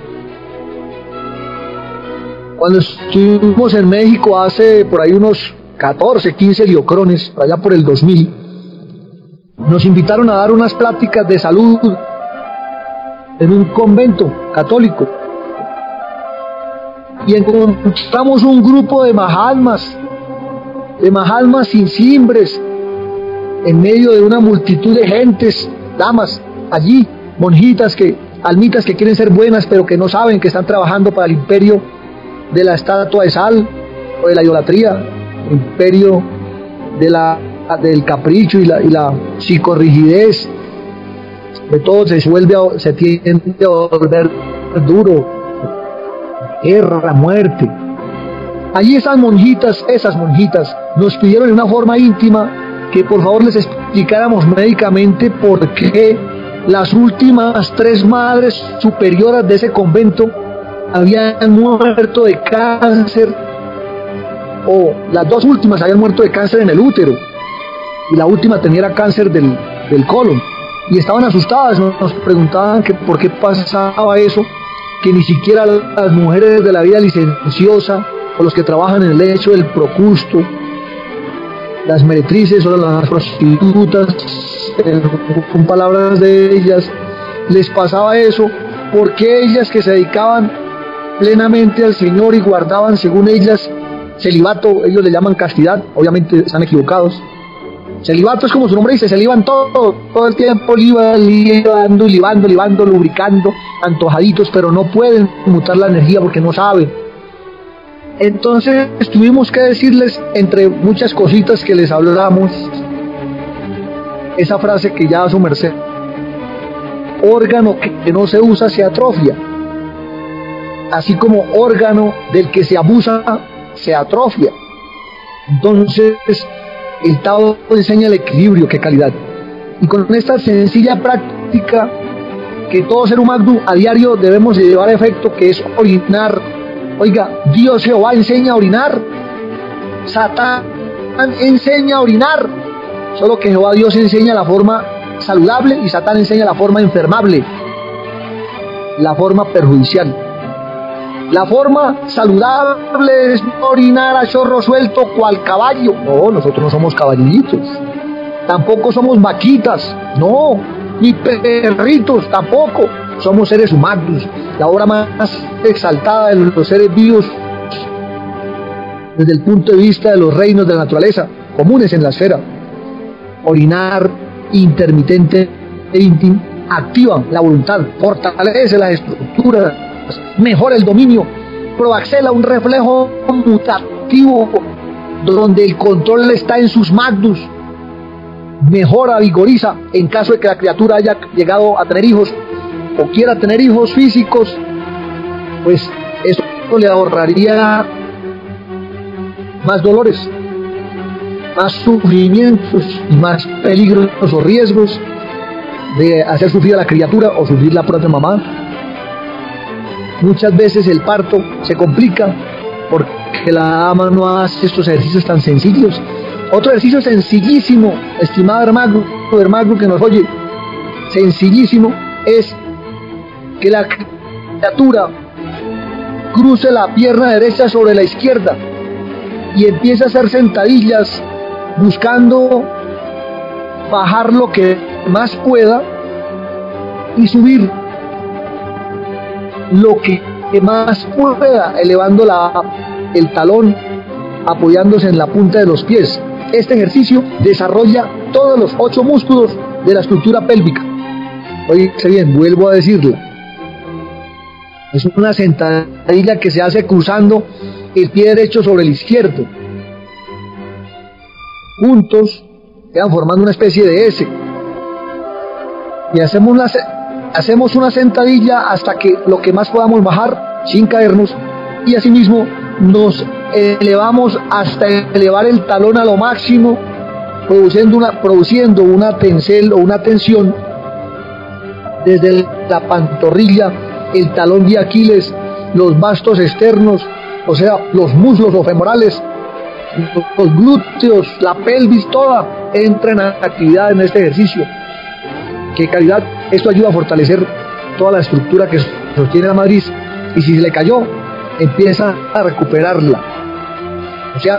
Cuando estuvimos en México hace por ahí unos catorce, quince diocrones, allá por el dos mil, nos invitaron a dar unas pláticas de salud en un convento católico y encontramos un grupo de mahatmas, de mahatmas sin cimbres, en medio de una multitud de gentes, damas allí, monjitas, que, almitas que quieren ser buenas pero que no saben que están trabajando para el imperio de la estatua de sal o de la idolatría, el imperio de la, del capricho y la, y la psicorrigidez. De todo se vuelve a, se tiende a volver duro, guerra, muerte. Allí esas monjitas, esas monjitas nos pidieron de una forma íntima que por favor les explicáramos médicamente por qué las últimas tres madres superioras de ese convento habían muerto de cáncer, o las dos últimas habían muerto de cáncer en el útero y la última tenía cáncer del, del colon, y estaban asustadas, nos preguntaban que por qué pasaba eso, que ni siquiera las mujeres de la vida licenciosa o los que trabajan en el lecho del procusto, las meretrices o las prostitutas, eh, con palabras de ellas, les pasaba eso, porque ellas que se dedicaban plenamente al Señor y guardaban, según ellas, celibato, ellos le llaman castidad, obviamente están equivocados. Celibato es como su nombre dice, se liban todo, todo el tiempo, liban, libando, libando, libando, lubricando, antojaditos, pero no pueden mutar la energía porque no saben. Entonces tuvimos que decirles, entre muchas cositas que les hablamos, esa frase que ya a su merced: órgano que no se usa se atrofia, así como órgano del que se abusa se atrofia. Entonces el Tao enseña el equilibrio, qué calidad. Y con esta sencilla práctica que todo ser humano a diario debemos de llevar a efecto, que es orinar. Oiga, Dios Jehová enseña a orinar, Satán enseña a orinar, solo que Jehová Dios enseña la forma saludable y Satán enseña la forma enfermable, la forma perjudicial. La forma saludable es orinar a chorro suelto cual caballo. No, nosotros no somos caballitos, tampoco somos vaquitas, no, ni perritos tampoco. Somos seres humanos, la obra más exaltada de los seres vivos desde el punto de vista de los reinos de la naturaleza, comunes en la esfera. Orinar intermitente e íntimo activa la voluntad, fortalece las estructuras, mejora el dominio, proaxela un reflejo mutativo donde el control está en sus magnus, mejora, vigoriza en caso de que la criatura haya llegado a tener hijos o quiera tener hijos físicos, pues eso le ahorraría más dolores, más sufrimientos y más peligros o riesgos de hacer sufrir a la criatura o sufrir la propia mamá. Muchas veces el parto se complica porque la dama no hace estos ejercicios tan sencillos. Otro ejercicio sencillísimo, estimado hermano, hermano que nos oye, sencillísimo, es que la criatura cruce la pierna derecha sobre la izquierda y empiece a hacer sentadillas buscando bajar lo que más pueda y subir lo que más pueda, elevando la, el talón, apoyándose en la punta de los pies. Este ejercicio desarrolla todos los ocho músculos de la estructura pélvica. Oíste bien, vuelvo a decirlo. Es una sentadilla que se hace cruzando el pie derecho sobre el izquierdo. Juntos quedan formando una especie de S. Y hacemos una, hacemos una sentadilla hasta que lo que más podamos bajar sin caernos, y asimismo nos elevamos hasta elevar el talón a lo máximo, produciendo una, produciendo una tensel o una tensión desde la pantorrilla, el talón de Aquiles, los bastos externos, o sea, los muslos o femorales, los glúteos, la pelvis, toda entra en actividad en este ejercicio. ¿Qué calidad? Esto ayuda a fortalecer toda la estructura que sostiene la matriz, y si se le cayó, empieza a recuperarla. O sea,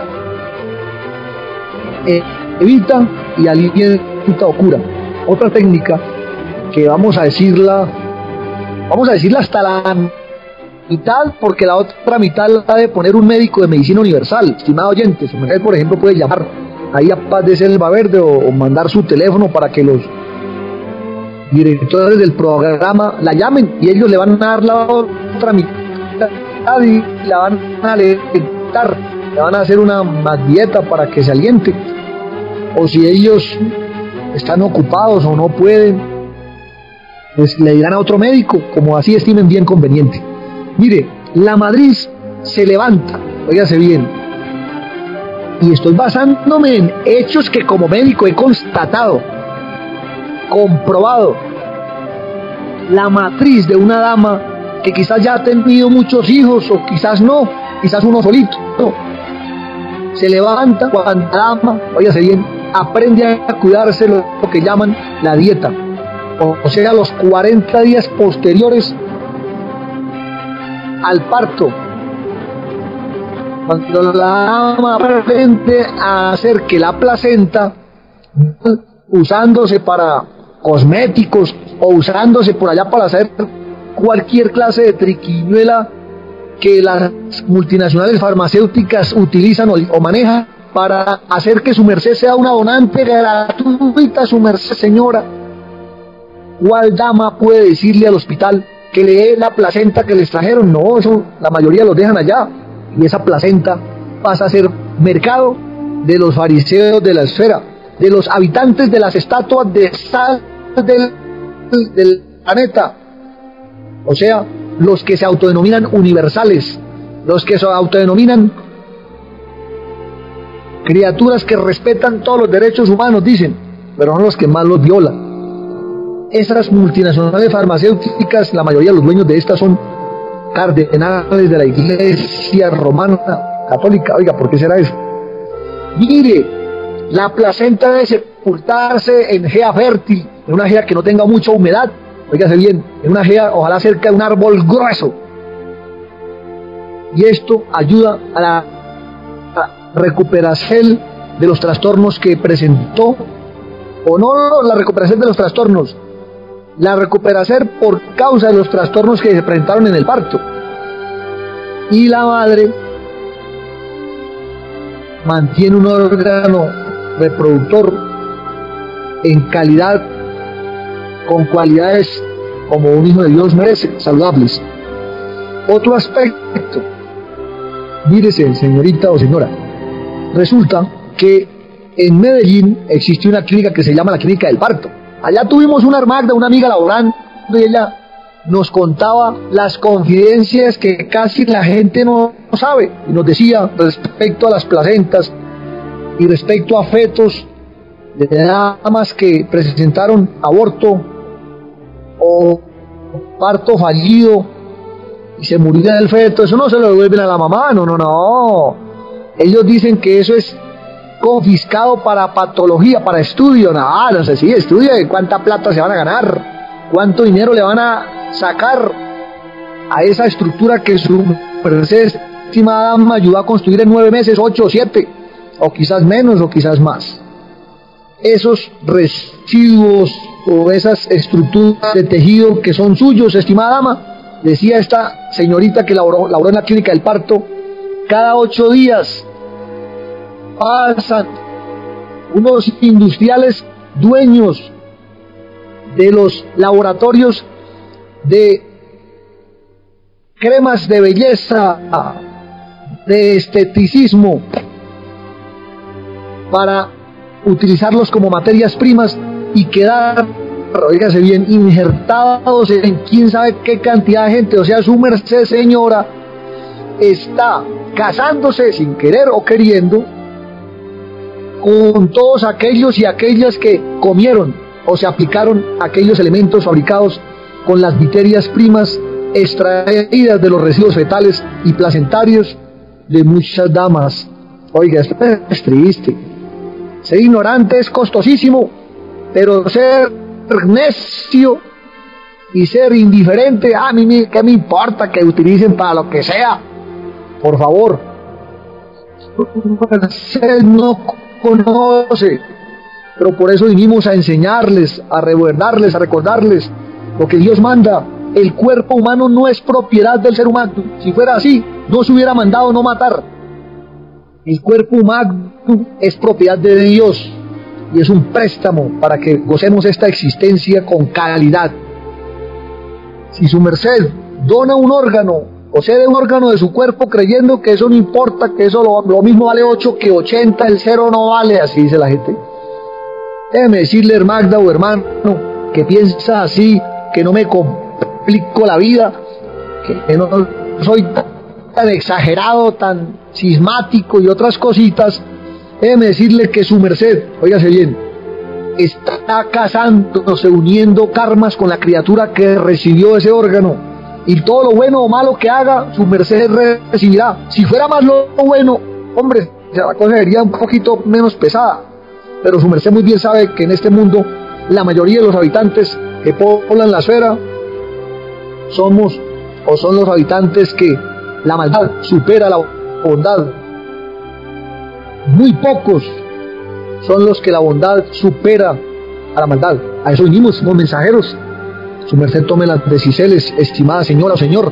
eh, evita y alienta o cura. Otra técnica que vamos a decirla, vamos a decirla hasta la mitad, porque la otra mitad la ha de poner un médico de medicina universal, estimado oyente. Usted, por ejemplo, puede llamar ahí a Paz de Selva Verde o, o mandar su teléfono para que los directores del programa la llamen, y ellos le van a dar la otra mitad y la van a alentar, le van a hacer una dieta para que se aliente, o si ellos están ocupados o no pueden, pues le dirán a otro médico, como así estimen bien conveniente. Mire, la matriz se levanta, óigase bien, y estoy basándome en hechos que como médico he constatado, comprobado. La matriz de una dama que quizás ya ha tenido muchos hijos, o quizás no, quizás uno solito, no, se levanta cuando la dama, óigase bien, aprende a cuidarse lo que llaman la dieta, o, o sea, los cuarenta días posteriores al parto, cuando la dama aprende a hacer que la placenta, usándose para cosméticos o usándose por allá para hacer cualquier clase de triquiñuela que las multinacionales farmacéuticas utilizan o, o manejan para hacer que su merced sea una donante gratuita, su merced, señora. ¿Cuál dama puede decirle al hospital que le dé la placenta que les trajeron? No, eso la mayoría los dejan allá, y esa placenta pasa a ser mercado de los fariseos de la esfera, de los habitantes de las estatuas de sal del, del planeta, o sea, los que se autodenominan universales, los que se autodenominan criaturas que respetan todos los derechos humanos, dicen, pero son los que más los violan. Esas multinacionales farmacéuticas, la mayoría de los dueños de estas son cardenales de la Iglesia Romana Católica. Oiga, ¿por qué será eso? Mire, la placenta debe sepultarse en gea fértil, en una gea que no tenga mucha humedad, óigase bien, en una gea ojalá cerca de un árbol grueso, y esto ayuda a la recuperación de los trastornos que presentó, o no la recuperación de los trastornos, la recuperación por causa de los trastornos que se presentaron en el parto. Y la madre mantiene un órgano reproductor en calidad, con cualidades como un hijo de Dios merece, saludables. Otro aspecto, mírese, señorita o señora, resulta que en Medellín existe una clínica que se llama la Clínica del Parto. Allá tuvimos una Armagda, una amiga laborando, y ella nos contaba las confidencias que casi la gente no sabe, y nos decía respecto a las placentas y respecto a fetos de damas que presentaron aborto o parto fallido y se murió el feto. Eso no se lo devuelven a la mamá, no, no, no. Ellos dicen que eso es confiscado para patología, para estudio. No, no sé si estudia de cuánta plata se van a ganar, cuánto dinero le van a sacar a esa estructura que su estimada dama ayudó a construir en nueve meses, ocho o siete, o quizás menos o quizás más. Esos residuos o esas estructuras de tejido que son suyos, estimada dama, decía esta señorita que laboró, laboró en la Clínica del Parto, cada ocho días pasan unos industriales dueños de los laboratorios de cremas de belleza, de esteticismo, para utilizarlos como materias primas y quedar oígase bien, injertados en quién sabe qué cantidad de gente. O sea, su merced, señora, está casándose sin querer o queriendo con todos aquellos y aquellas que comieron o se aplicaron aquellos elementos fabricados con las materias primas extraídas de los residuos fetales y placentarios de muchas damas. Oiga, esto es triste. Ser ignorante es costosísimo, pero ser necio y ser indiferente, a mí qué me importa que utilicen para lo que sea. Por favor, usted no conoce, pero por eso vinimos a enseñarles, a recordarles, a recordarles lo que Dios manda. El cuerpo humano no es propiedad del ser humano. Si fuera así, no se hubiera mandado no matar. El cuerpo humano es propiedad de Dios y es un préstamo para que gocemos esta existencia con calidad. Si su merced dona un órgano o cede un órgano de su cuerpo creyendo que eso no importa, que eso lo, lo mismo vale ocho que ochenta, el cero no vale, así dice la gente. Déjeme decirle, hermana o hermano, que piensa así, que no me complico la vida, que no soy tan exagerado, tan cismático y otras cositas. Déjeme decirle que su merced, óigase bien, está casándose, uniendo karmas con la criatura que recibió ese órgano, y todo lo bueno o malo que haga, su merced recibirá. Si fuera más lo bueno, hombre, la cosa sería un poquito menos pesada, pero su merced muy bien sabe que en este mundo la mayoría de los habitantes que poblan la esfera somos o son los habitantes que la maldad supera la bondad. Muy pocos son los que la bondad supera a la maldad. A eso vinimos, somos mensajeros. Su merced tome las decisiones, estimada señora o señor.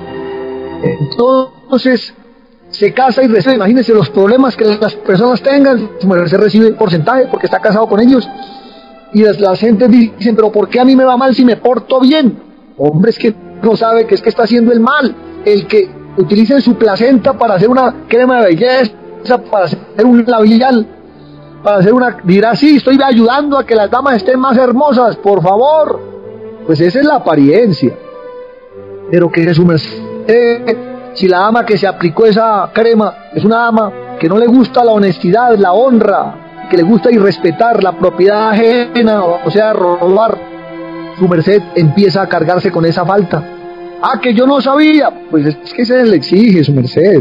Entonces se casa y recibe. Imagínense los problemas que las personas tengan. Su merced recibe porcentaje porque está casado con ellos. Y las, las gentes dicen, pero ¿por qué a mí me va mal si me porto bien? Hombre, es que no sabe que es que está haciendo el mal. El que utilicen su placenta para hacer una crema de belleza, para hacer un labial, para hacer una... dirá, sí, estoy ayudando a que las damas estén más hermosas, por favor. Pues esa es la apariencia. Pero que su merced, si la dama que se aplicó esa crema es una dama que no le gusta la honestidad, la honra, que le gusta irrespetar la propiedad ajena, o sea, robar, su merced empieza a cargarse con esa falta. Ah, que yo no sabía. Pues es que se le exige, su merced,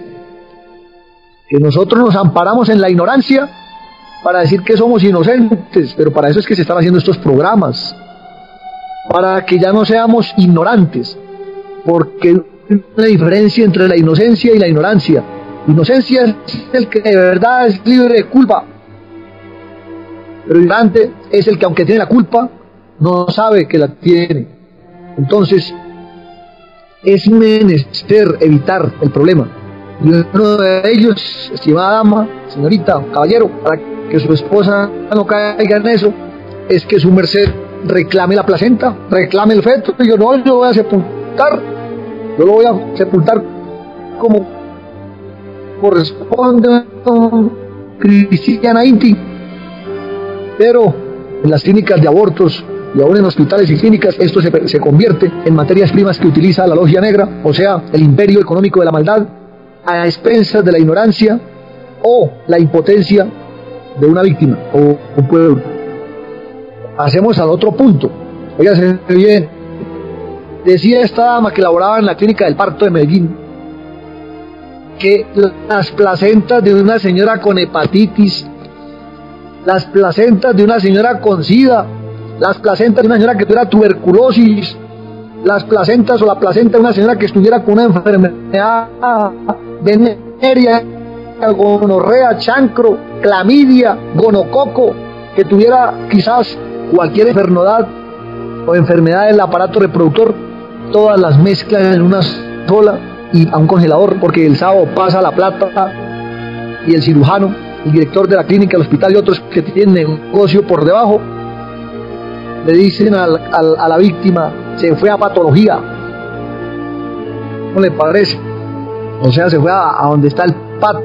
que nosotros nos amparamos en la ignorancia para decir que somos inocentes, pero para eso es que se están haciendo estos programas, para que ya no seamos ignorantes, porque hay una diferencia entre la inocencia y la ignorancia. Inocencia es el que de verdad es libre de culpa, pero ignorante es el que, aunque tiene la culpa, no sabe que la tiene. Entonces es menester evitar el problema, y uno de ellos, estimada dama, señorita, caballero, para que su esposa no caiga en eso, es que su merced reclame la placenta, reclame el feto. Y yo no, yo lo voy a sepultar, yo lo voy a sepultar como corresponde con Cristiana Inti. Pero en las clínicas de abortos y aún en hospitales y clínicas, esto se, se convierte en materias primas que utiliza la logia negra, o sea, el imperio económico de la maldad, a expensas de la ignorancia o la impotencia de una víctima o un pueblo. Hacemos al otro punto. Oigan bien, decía esta dama que laboraba en la clínica del parto de Medellín que las placentas de una señora con hepatitis, las placentas de una señora con sida, las placentas de una señora que tuviera tuberculosis, las placentas o la placenta de una señora que estuviera con una enfermedad venérea, gonorrea, chancro, clamidia, gonococo, que tuviera quizás cualquier enfermedad o enfermedad del aparato reproductor, todas las mezclan en una sola y a un congelador, porque el sábado pasa la plata y el cirujano, el director de la clínica, el hospital y otros que tienen negocio por debajo, le dicen al, al, a la víctima, se fue a patología. ¿No le parece? O sea, se fue a, a donde está el pato,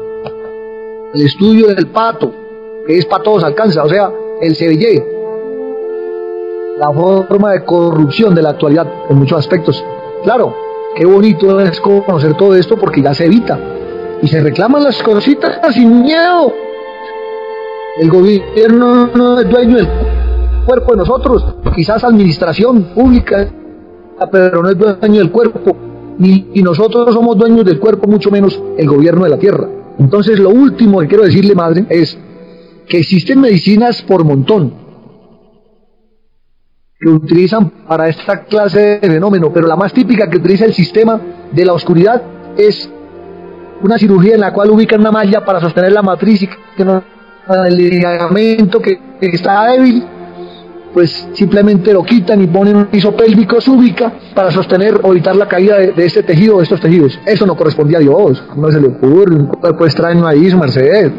el estudio del pato, que es para todos alcanza, o sea, el C B J. la forma de corrupción de la actualidad en muchos aspectos. Claro, qué bonito es conocer todo esto porque ya se evita y se reclaman las cositas sin miedo. El gobierno no es dueño del cuerpo de nosotros, quizás administración pública, pero no es dueño del cuerpo, ni y nosotros somos dueños del cuerpo, mucho menos el gobierno de la tierra. Entonces, lo último que quiero decirle, madre, es que existen medicinas por montón que utilizan para esta clase de fenómeno, pero la más típica que utiliza el sistema de la oscuridad es una cirugía en la cual ubican una malla para sostener la matriz y que no, el ligamento que, que está débil, pues simplemente lo quitan y ponen un piso pélvico, se ubica para sostener o evitar la caída de, de este tejido o de estos tejidos. Eso no correspondía a Dios, no se le ocurre, un cuerpo extraño ahí, su merced.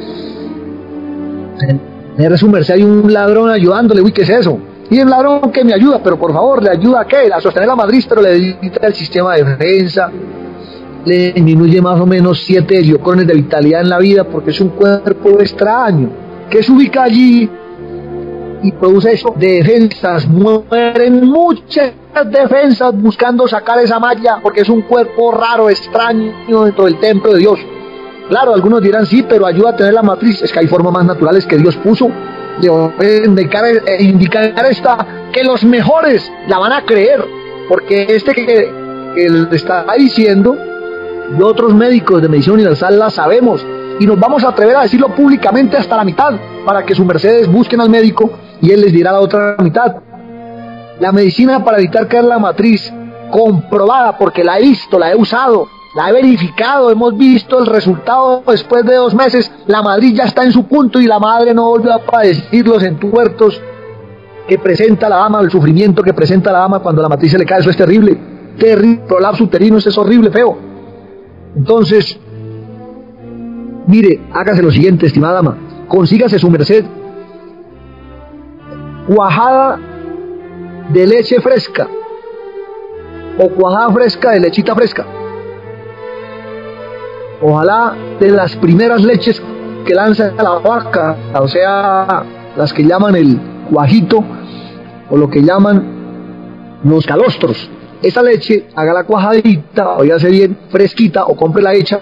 En su merced hay un ladrón ayudándole, uy, ¿qué es eso? Y el ladrón que me ayuda, pero por favor, ¿le ayuda a qué? A sostener la matriz, pero le debilita el sistema de defensa, le disminuye más o menos siete heliocrones de vitalidad en la vida, porque es un cuerpo extraño, que se ubica allí y produce eso, defensas, mueren muchas defensas buscando sacar esa malla, porque es un cuerpo raro, extraño dentro del templo de Dios. Claro, algunos dirán, sí, pero ayuda a tener la matriz, es que hay formas más naturales que Dios puso, de indicar, eh, indicar esta, que los mejores la van a creer, porque este que, que le está diciendo, y otros médicos de medicina universal la sabemos, y nos vamos a atrever a decirlo públicamente hasta la mitad, para que sus mercedes busquen al médico, y él les dirá la otra mitad. La medicina para evitar caer la matriz, comprobada, porque la he visto, la he usado, la he verificado, hemos visto el resultado después de dos meses, la matriz ya está en su punto y la madre no volvió a padecer los entuertos que presenta la dama, el sufrimiento que presenta la dama cuando la matriz se le cae. Eso es terrible, terrible, prolapso uterino, eso es horrible, feo. Entonces, mire, hágase lo siguiente, estimada dama, consígase su merced cuajada de leche fresca o cuajada fresca de lechita fresca. Ojalá de las primeras leches que lanza la vaca, o sea, las que llaman el cuajito o lo que llaman los calostros. Esa leche, haga la cuajadita, óigase bien, fresquita o cómprela hecha.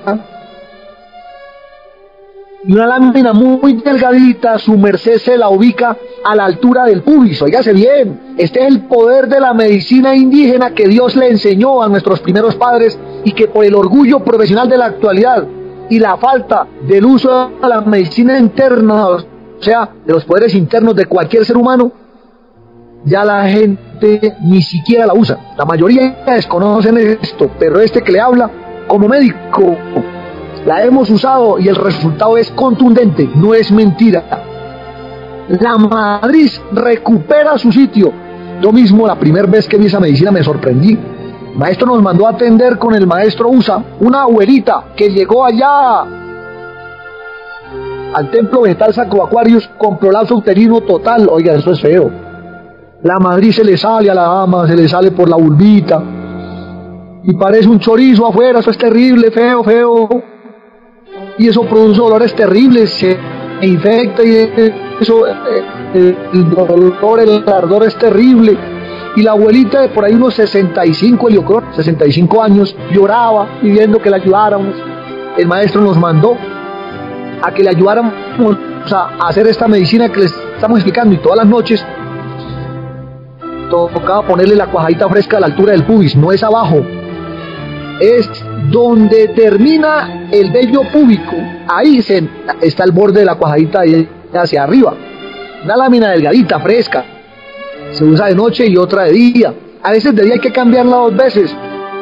Y una lámina muy delgadita, su merced se la ubica a la altura del pubis, óigase bien. Este es el poder de la medicina indígena que Dios le enseñó a nuestros primeros padres y que por el orgullo profesional de la actualidad y la falta del uso de la medicina interna, o sea, de los poderes internos de cualquier ser humano, ya la gente ni siquiera la usa. La mayoría desconocen esto, pero este que le habla como médico, la hemos usado y el resultado es contundente, no es mentira. La matriz recupera su sitio. Yo mismo la primera vez que vi esa medicina me sorprendí. El maestro nos mandó a atender con el maestro Usa, una abuelita que llegó allá al templo vegetal Sacro Aquarius con prolapso uterino total. Oiga, eso es feo. La matriz se le sale a la dama, se le sale por la vulvita y parece un chorizo afuera. Eso es terrible, feo, feo. Y eso produce dolores terribles, se infecta y eso, eh, el dolor, el ardor es terrible. Y la abuelita de por ahí unos sesenta y cinco, sesenta y cinco años, lloraba pidiendo que la ayudáramos. El maestro nos mandó a que le ayudáramos a hacer esta medicina que les estamos explicando, y todas las noches tocaba ponerle la cuajadita fresca a la altura del pubis, no es abajo, es donde termina el vello púbico, ahí se, está el borde de la cuajadita hacia arriba, una lámina delgadita, fresca, se usa de noche y otra de día, a veces de día hay que cambiarla dos veces.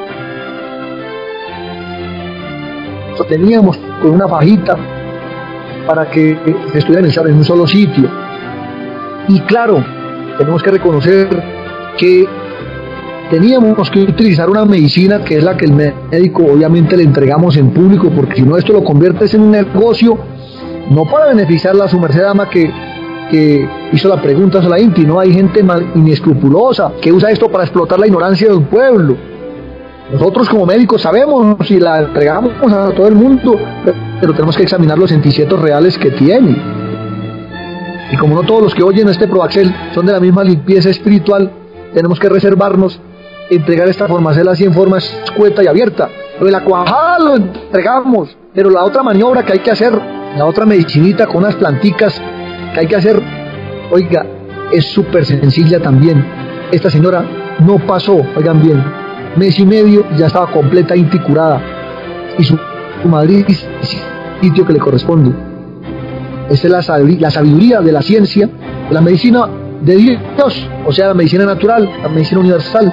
Lo teníamos con una fajita para que estuvieran en un solo sitio, y claro, tenemos que reconocer que teníamos que utilizar una medicina que es la que el médico obviamente le entregamos en público, porque si no esto lo conviertes en un negocio, no para beneficiarla a su merced dama que, que hizo la pregunta a la Inti, no, hay gente mal, inescrupulosa que usa esto para explotar la ignorancia de un pueblo. Nosotros como médicos sabemos si la entregamos a todo el mundo, pero tenemos que examinar los anticietos reales que tiene. Y como no todos los que oyen este Proaxel son de la misma limpieza espiritual, tenemos que reservarnos, entregar esta formacela así en forma escueta y abierta. Lo de la cuajada lo entregamos, pero la otra maniobra que hay que hacer, la otra medicinita con unas planticas que hay que hacer, oiga, es súper sencilla también. Esta señora no pasó, oigan bien, mes y medio ya estaba completamente curada, y su, su Madrid es sitio que le corresponde. Esta es la sabiduría, la sabiduría de la ciencia, de la medicina de Dios, o sea, la medicina natural, la medicina universal.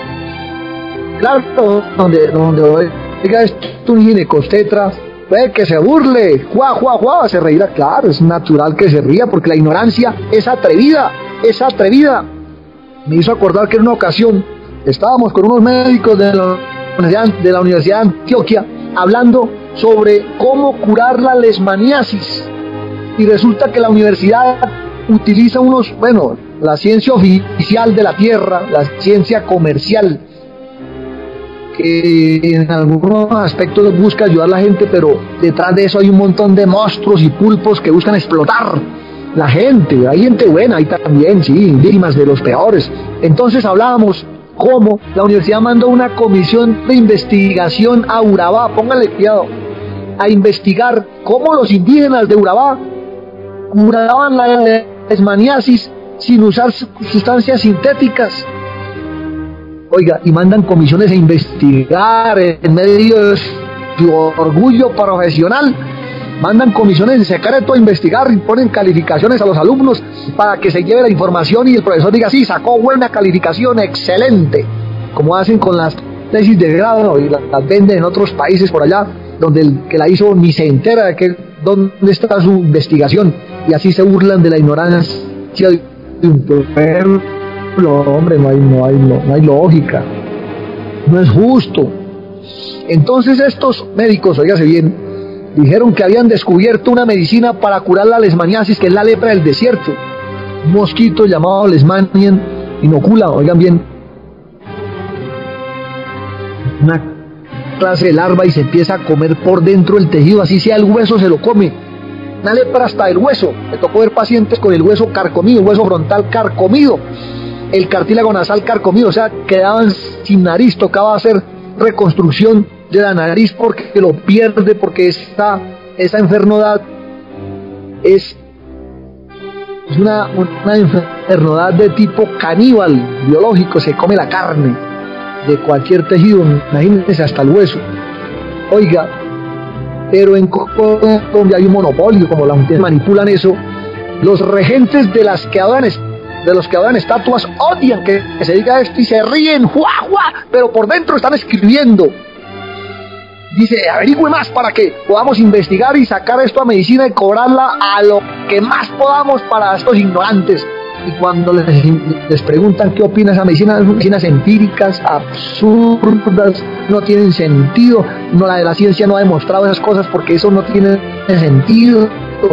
Claro, donde, donde oiga esto un ginecostetra, puede que se burle, juá, juá, juá, se reirá. Claro, es natural que se ría, porque la ignorancia es atrevida, es atrevida. Me hizo acordar que en una ocasión estábamos con unos médicos de la Universidad de, la Universidad de Antioquia hablando sobre cómo curar la leishmaniasis, y resulta que la universidad utiliza unos, bueno, la ciencia oficial de la tierra, la ciencia comercial, que en algunos aspectos busca ayudar a la gente, pero detrás de eso hay un montón de monstruos y pulpos que buscan explotar la gente. Hay gente buena ahí también, sí, víctimas de los peores. Entonces hablábamos cómo la universidad mandó una comisión de investigación a Urabá, pónganle cuidado, a investigar cómo los indígenas de Urabá curaban la leishmaniasis sin usar sustancias sintéticas. Oiga, y mandan comisiones a investigar en medio de su orgullo profesional, mandan comisiones en secreto a investigar y ponen calificaciones a los alumnos para que se lleve la información y el profesor diga, sí, sacó buena calificación, excelente, como hacen con las tesis de grado y las, las venden en otros países por allá, donde el que la hizo ni se entera de que, dónde está su investigación, y así se burlan de la ignorancia de un pueblo. No, hombre, no hay, no, hay, no, no hay lógica, no es justo. Entonces estos médicos, óigase bien, dijeron que habían descubierto una medicina para curar la leishmaniasis, que es la lepra del desierto. Un mosquito llamado leishmanian inocula, oigan bien, una clase de larva y se empieza a comer por dentro el tejido, así sea el hueso se lo come. Una lepra hasta el hueso. Me tocó ver pacientes con el hueso carcomido, hueso frontal carcomido, el cartílago nasal carcomido, o sea, quedaban sin nariz, tocaba hacer reconstrucción de la nariz porque lo pierde, porque esta, esa enfermedad es, es una, una enfermedad de tipo caníbal, biológico, se come la carne de cualquier tejido, imagínense hasta el hueso. Oiga, pero en Colombia hay un monopolio, como las mujeres manipulan eso, los regentes de las que adoran de los que adoran estatuas odian que, que se diga esto y se ríen, ¡juá, juá! Pero por dentro están escribiendo. Dice, averigüe más para que podamos investigar y sacar esto a medicina y cobrarla a lo que más podamos para estos ignorantes. Y cuando les, les preguntan qué opina esa medicina, son medicinas empíricas, absurdas, no tienen sentido. No, la de la ciencia no ha demostrado esas cosas porque eso no tiene sentido,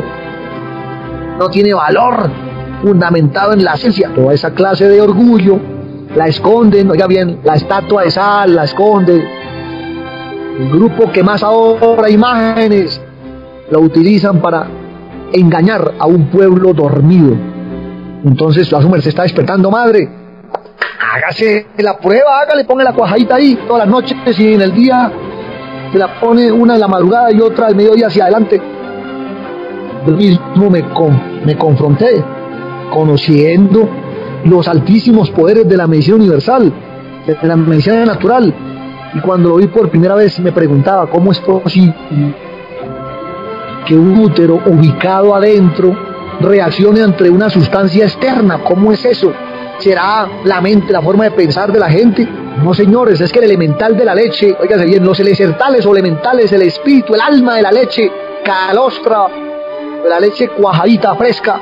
no tiene valor fundamentado en la ciencia. Toda esa clase de orgullo la esconden, oiga bien, la estatua de sal la esconde. El grupo que más adora imágenes lo utilizan para engañar a un pueblo dormido. Entonces la Sumer se está despertando, madre, hágase la prueba, hágale, ponga la cuajadita ahí todas las noches, y en el día se la pone una en la madrugada y otra al mediodía hacia adelante. Yo mismo me, con, me confronté conociendo los altísimos poderes de la medicina universal, de la medicina natural, y cuando lo vi por primera vez me preguntaba cómo es posible que un útero ubicado adentro reaccione ante una sustancia externa. ¿Cómo es eso? ¿Será la mente, la forma de pensar de la gente? No, señores, es que el elemental de la leche, óigase bien, los elementales o elementales, el espíritu, el alma de la leche, calostra, de la leche cuajadita, fresca,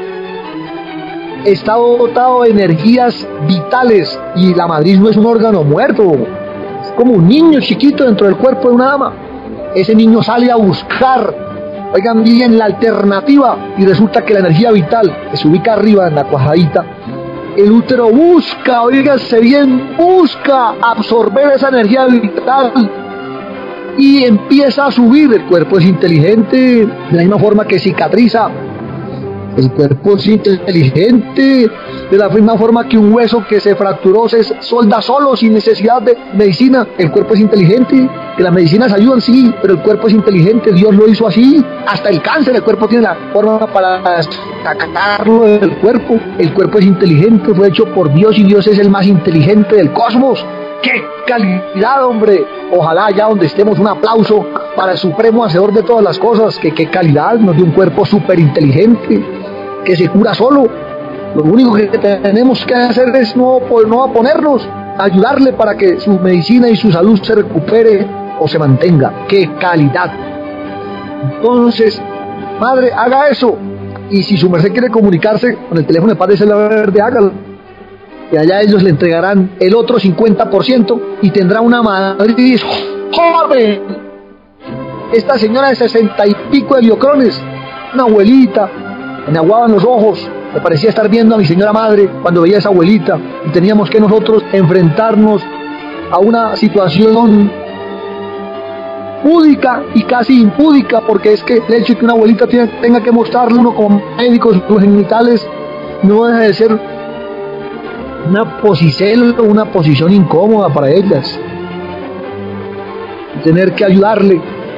está dotado de energías vitales, y la matriz no es un órgano muerto, es como un niño chiquito dentro del cuerpo de una dama. Ese niño sale a buscar, oigan bien, la alternativa, y resulta que la energía vital que se ubica arriba en la cuajadita, el útero busca, oígase bien, busca absorber esa energía vital y empieza a subir. El cuerpo es inteligente, de la misma forma que cicatriza El cuerpo es inteligente, de la misma forma que un hueso que se fracturó se solda solo sin necesidad de medicina. El cuerpo es inteligente, que las medicinas ayudan, sí, pero el cuerpo es inteligente, Dios lo hizo así. Hasta el cáncer, el cuerpo tiene la forma para sacarlo del cuerpo. El cuerpo es inteligente, fue hecho por Dios y Dios es el más inteligente del cosmos. ¡Qué calidad, hombre! Ojalá allá donde estemos un aplauso para el supremo hacedor de todas las cosas. Que qué calidad, nos dio un cuerpo súper inteligente, que se cura solo. Lo único que tenemos que hacer es no, no oponernos, ayudarle para que su medicina y su salud se recupere o se mantenga. ¡Qué calidad! Entonces, madre, haga eso. Y si su merced quiere comunicarse con el teléfono de Paz de Selva Verde, hágalo. Y allá ellos le entregarán el otro cincuenta por ciento y tendrá una madre joven. Esta señora de sesenta y pico de biocrones, una abuelita, me aguaban los ojos, me parecía estar viendo a mi señora madre cuando veía a esa abuelita, y teníamos que nosotros enfrentarnos a una situación púdica y casi impúdica, porque es que el hecho de que una abuelita tenga que mostrarle uno como médico sus genitales no deja de ser una posición, una posición incómoda para ellas. Tener que ayudarle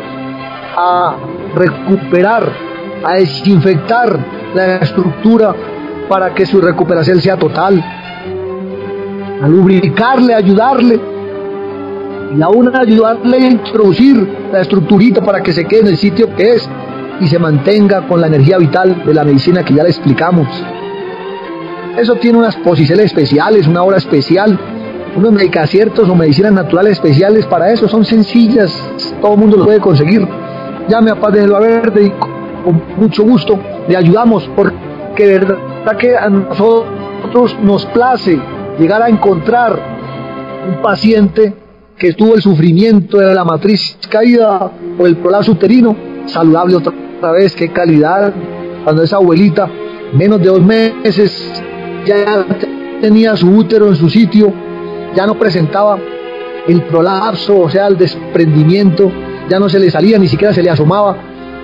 a recuperar, a desinfectar la estructura para que su recuperación sea total, a lubricarle, a ayudarle y aún ayudarle a introducir la estructurita para que se quede en el sitio que es y se mantenga con la energía vital de la medicina que ya le explicamos. Eso tiene unas posiciones especiales, una hora especial, unos medicaciertos o medicinas naturales especiales para eso, son sencillas, todo el mundo lo puede conseguir. Llame a Paz de Selva Verde y con mucho gusto le ayudamos, porque de verdad que a nosotros nos place llegar a encontrar un paciente que tuvo el sufrimiento de la matriz caída o el prolapso uterino, saludable otra vez. Qué calidad, cuando esa abuelita, menos de dos meses, ya tenía su útero en su sitio, ya no presentaba el prolapso, o sea, el desprendimiento, ya no se le salía, ni siquiera se le asomaba,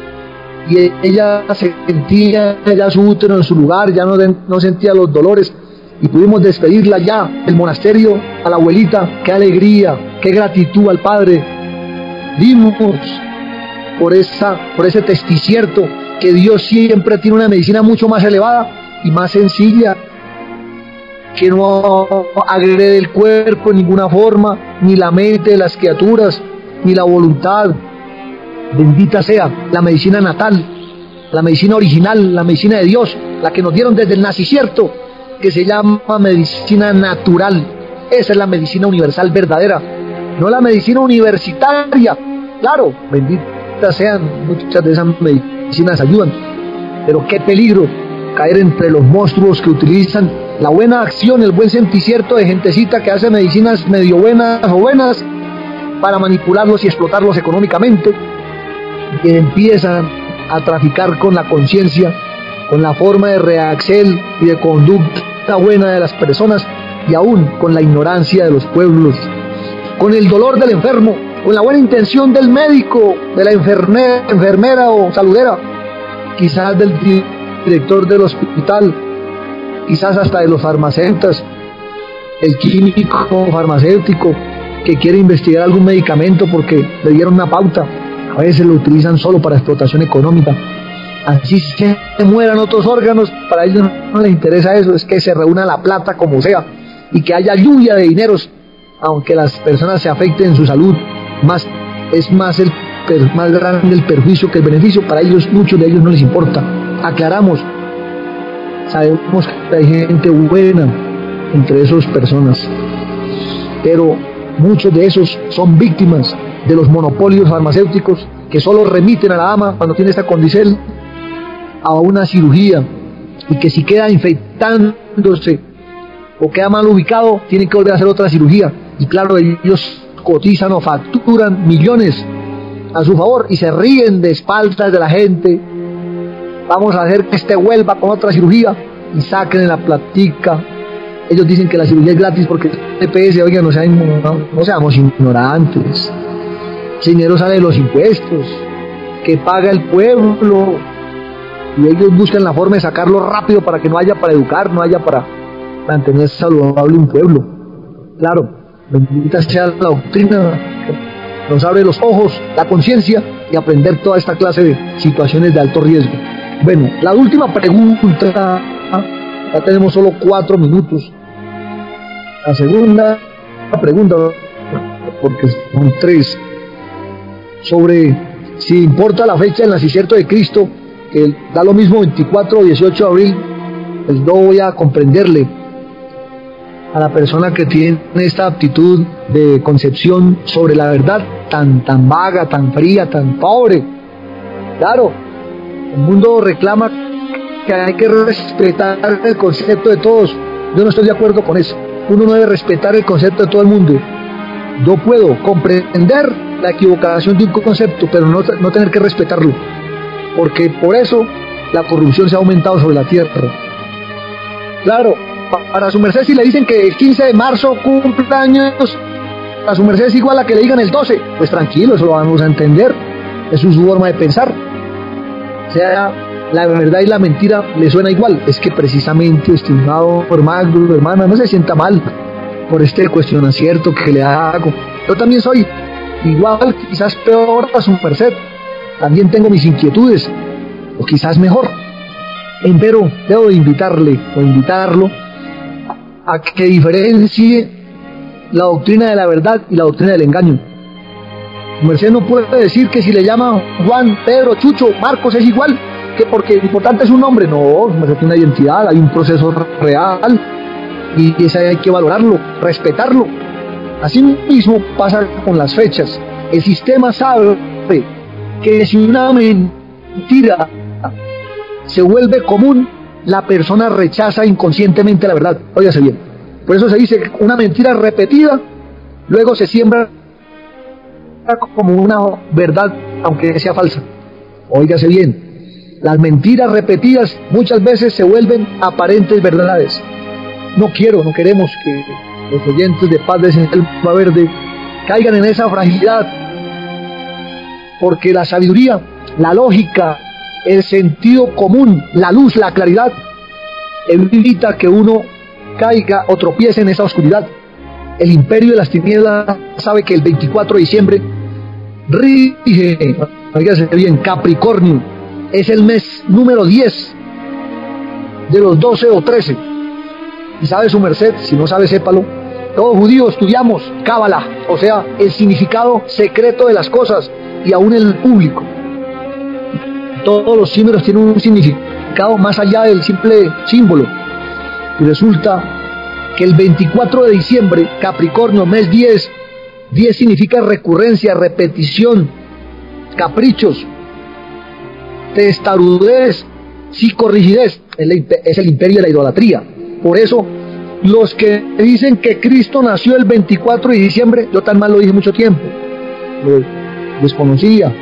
y ella sentía ya su útero en su lugar, ya no, no sentía los dolores, y pudimos despedirla ya del monasterio a la abuelita. Qué alegría, qué gratitud al Padre dimos por, esa, por ese testicierto, que Dios siempre tiene una medicina mucho más elevada y más sencilla, que no agrede el cuerpo en ninguna forma, ni la mente de las criaturas, ni la voluntad. Bendita sea la medicina natal, la medicina original, la medicina de Dios, la que nos dieron desde el nacimiento, que se llama medicina natural. Esa es la medicina universal verdadera, no la medicina universitaria. Claro, bendita sean, muchas de esas medicinas ayudan, pero qué peligro caer entre los monstruos que utilizan la buena acción, el buen senticierto de gentecita que hace medicinas medio buenas o buenas para manipularlos y explotarlos económicamente, y empiezan a traficar con la conciencia, con la forma de reacción y de conducta buena de las personas, y aún con la ignorancia de los pueblos, con el dolor del enfermo, con la buena intención del médico, de la enfermera, enfermera o saludera, quizás del director del hospital, quizás hasta de los farmacéuticos, el químico farmacéutico que quiere investigar algún medicamento porque le dieron una pauta. A veces lo utilizan solo para explotación económica. Así se mueran otros órganos, para ellos no les interesa eso, es que se reúna la plata como sea y que haya lluvia de dineros, aunque las personas se afecten en su salud. Más, es más, el, más grande el perjuicio que el beneficio. Para ellos, muchos de ellos no les importa. Aclaramos, sabemos que hay gente buena entre esas personas, pero muchos de esos son víctimas de los monopolios farmacéuticos que solo remiten a la dama cuando tiene esta condición a una cirugía, y que si queda infectándose o queda mal ubicado, tienen que volver a hacer otra cirugía. Y claro, ellos cotizan o facturan millones a su favor y se ríen de espaldas de la gente. Vamos a hacer que este vuelva con otra cirugía y saquen la platica. Ellos dicen que la cirugía es gratis porque el T P S, oigan, no, sean, no, no seamos ignorantes. Ese dinero sale de los impuestos que paga el pueblo, y ellos buscan la forma de sacarlo rápido para que no haya para educar, no haya para mantener saludable un pueblo. Claro, bendita sea la doctrina que nos abre los ojos, la conciencia y aprender toda esta clase de situaciones de alto riesgo. Bueno, la última pregunta, ya tenemos solo cuatro minutos. La segunda pregunta, porque son tres, sobre si importa la fecha del nacimiento de Cristo, que da lo mismo veinticuatro o dieciocho de abril, pues no voy a comprenderle a la persona que tiene esta aptitud de concepción sobre la verdad tan, tan vaga, tan fría, tan pobre. Claro, el mundo reclama que hay que respetar el concepto de todos. Yo no estoy de acuerdo con eso. Uno no debe respetar el concepto de todo el mundo. Yo puedo comprender la equivocación de un concepto, pero no, no tener que respetarlo, porque por eso la corrupción se ha aumentado sobre la tierra. Claro, pa, para su merced, si le dicen que el quince de marzo cumple años, a su merced es igual a que le digan el doce, pues tranquilo, eso lo vamos a entender, eso es su forma de pensar. O sea, la verdad y la mentira le suena igual. Es que precisamente, estimado hermano, hermana, no se sienta mal por este cuestionacierto que le hago. Yo también soy igual, quizás peor a su merced. También tengo mis inquietudes, o quizás mejor. Pero debo de invitarle, o invitarlo, a que diferencie la doctrina de la verdad y la doctrina del engaño. Su merced no puede decir que si le llama Juan, Pedro, Chucho, Marcos es igual, que porque lo importante es un nombre. No, su merced tiene una identidad, hay un proceso real, y ese hay que valorarlo, respetarlo. Así mismo pasa con las fechas. El sistema sabe que si una mentira se vuelve común, la persona rechaza inconscientemente la verdad. Óigase bien. Por eso se dice que una mentira repetida luego se siembra como una verdad, aunque sea falsa. Óigase bien. Las mentiras repetidas muchas veces se vuelven aparentes verdades. No quiero, no queremos que los oyentes de Paz de Selva Verde caigan en esa fragilidad, porque la sabiduría, la lógica, el sentido común, la luz, la claridad, evita que uno caiga o tropiece en esa oscuridad. El imperio de las tinieblas sabe que el veinticuatro de diciembre rige, fíjese bien, Capricornio, es el mes número diez de los doce o trece. Y sabe su merced, si no sabe, sépalo, todos judíos estudiamos Cábala, o sea, el significado secreto de las cosas, y aún el público. Todos los símbolos tienen un significado más allá del simple símbolo. Y resulta que el veinticuatro de diciembre, Capricornio, mes diez, diez significa recurrencia, repetición, caprichos, testarudez, psicorrigidez, es el imperio de la idolatría. Por eso, los que dicen que Cristo nació el veinticuatro de diciembre, yo tan mal lo dije mucho tiempo, lo desconocía,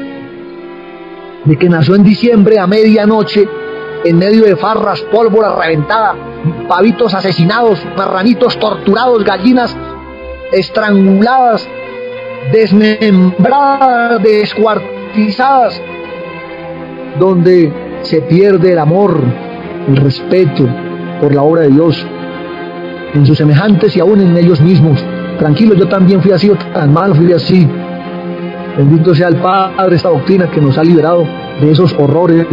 de que nació en diciembre a medianoche, en medio de farras, pólvora reventada, pavitos asesinados, marranitos torturados, gallinas estranguladas, desmembradas, descuartizadas, donde se pierde el amor, el respeto por la obra de Dios en sus semejantes y aún en ellos mismos. Tranquilo, yo también fui así, tan mal fui así. Bendito sea el Padre, esta doctrina que nos ha liberado de esos horrores.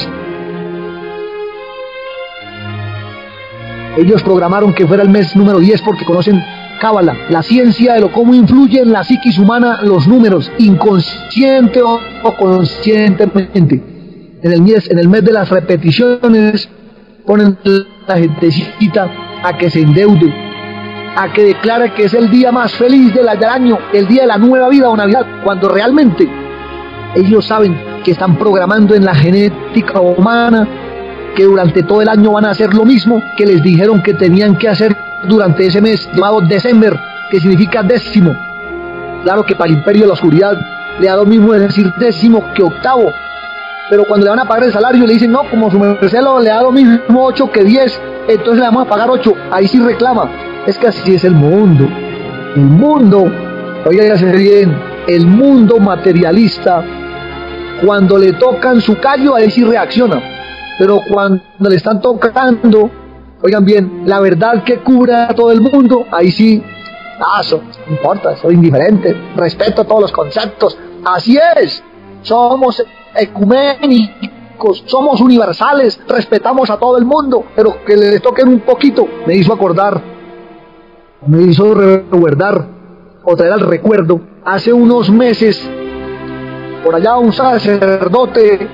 Ellos programaron que fuera el mes número diez porque conocen Cábala, la ciencia de lo cómo influye en la psiquis humana los números, inconsciente o, o conscientemente. En el mes, en el mes de las repeticiones ponen la gentecita a que se endeude, a que declare que es el día más feliz del año, el día de la nueva vida o Navidad, cuando realmente ellos saben que están programando en la genética humana que durante todo el año van a hacer lo mismo que les dijeron que tenían que hacer durante ese mes llamado December, que significa décimo. Claro que para el imperio de la oscuridad le da lo mismo decir décimo que octavo, pero cuando le van a pagar el salario le dicen no, como su merced le da lo mismo ocho que diez, entonces le vamos a pagar ocho, ahí sí reclama. Es que así es el mundo. El mundo, oígase bien, el mundo materialista, cuando le tocan su callo, ahí sí reacciona. pero cuando le están tocando, oigan bien, la verdad que cubra a todo el mundo, ahí sí, ah, eso, no importa, soy indiferente, respeto todos los conceptos, así es, somos ecuménicos, somos universales, respetamos a todo el mundo, pero que les toquen un poquito, me hizo acordar, me hizo recordar, o traer al recuerdo, hace unos meses, por allá un sacerdote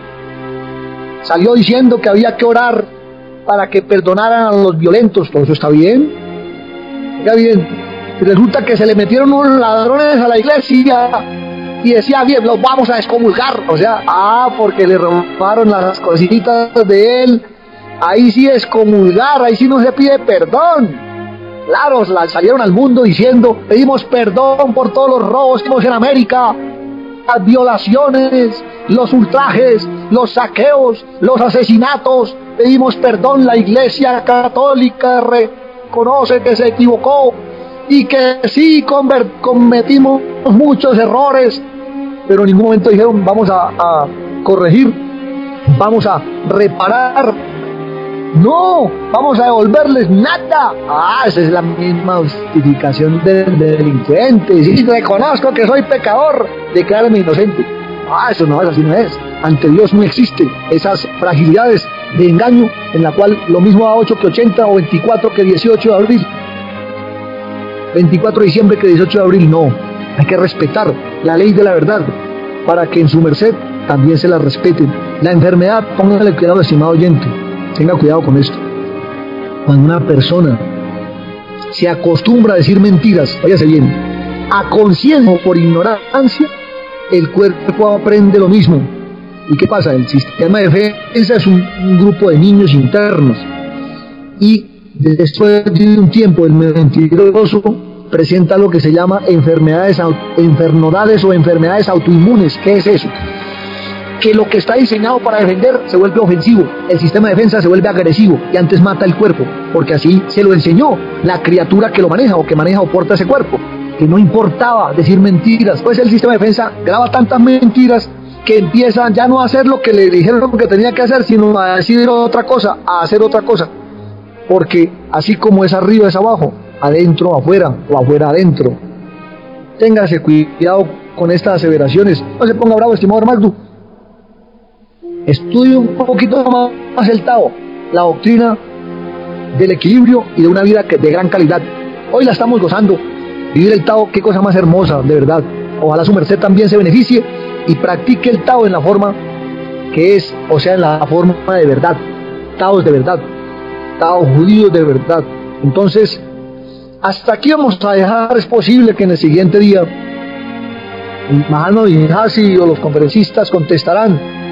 salió diciendo que había que orar para que perdonaran a los violentos. ¿Todo eso está bien? Está bien. Y resulta que se le metieron unos ladrones a la iglesia y decía, bien, los vamos a excomulgar. O sea, ah, porque le robaron las cositas de él. Ahí sí excomulgar, ahí sí no se pide perdón. Claro, salieron al mundo diciendo, pedimos perdón por todos los robos que hicimos en América, las violaciones, los ultrajes, los saqueos, los asesinatos, pedimos perdón. La Iglesia Católica reconoce que se equivocó y que sí cometimos muchos errores, pero en ningún momento dijeron vamos a, a corregir, vamos a reparar, no, vamos a devolverles nada. Ah, esa es la misma justificación del de delincuente. Sí, reconozco que soy pecador, declárame inocente. Ah, eso no es, así no es. Ante Dios no existe esas fragilidades de engaño en la cual lo mismo da ocho que ochenta o veinticuatro que dieciocho de abril. veinticuatro de diciembre que dieciocho de abril, no. Hay que respetar la ley de la verdad para que en su merced también se la respeten. La enfermedad, póngale cuidado, estimado oyente. Tenga cuidado con esto. Cuando una persona se acostumbra a decir mentiras, váyase bien, a conciencia o por ignorancia, el cuerpo aprende lo mismo. ¿Y qué pasa? El sistema de defensa es un, un grupo de niños internos. Y después de un tiempo, el mentiroso presenta lo que se llama enfermedades, enfermedades o enfermedades autoinmunes. ¿Qué es eso? Que lo que está diseñado para defender se vuelve ofensivo, el sistema de defensa se vuelve agresivo y antes mata el cuerpo, porque así se lo enseñó la criatura que lo maneja o que maneja o porta ese cuerpo, que no importaba decir mentiras. Pues el sistema de defensa graba tantas mentiras que empiezan ya no a hacer lo que le dijeron que tenía que hacer, sino a decir otra cosa, a hacer otra cosa, porque así como es arriba es abajo, adentro afuera o afuera adentro. Téngase cuidado con estas aseveraciones, no se ponga bravo, estimado Magdu. Estudie un poquito más el Tao, la doctrina del equilibrio y de una vida de gran calidad. Hoy la estamos gozando. Vivir el Tao, qué cosa más hermosa, de verdad. Ojalá su merced también se beneficie y practique el Tao en la forma que es, o sea, en la forma de verdad. Taos de verdad, Tao judíos de verdad. Entonces, hasta aquí vamos a dejar. Es posible que en el siguiente día el Mahano y Hasi o los conferencistas contestarán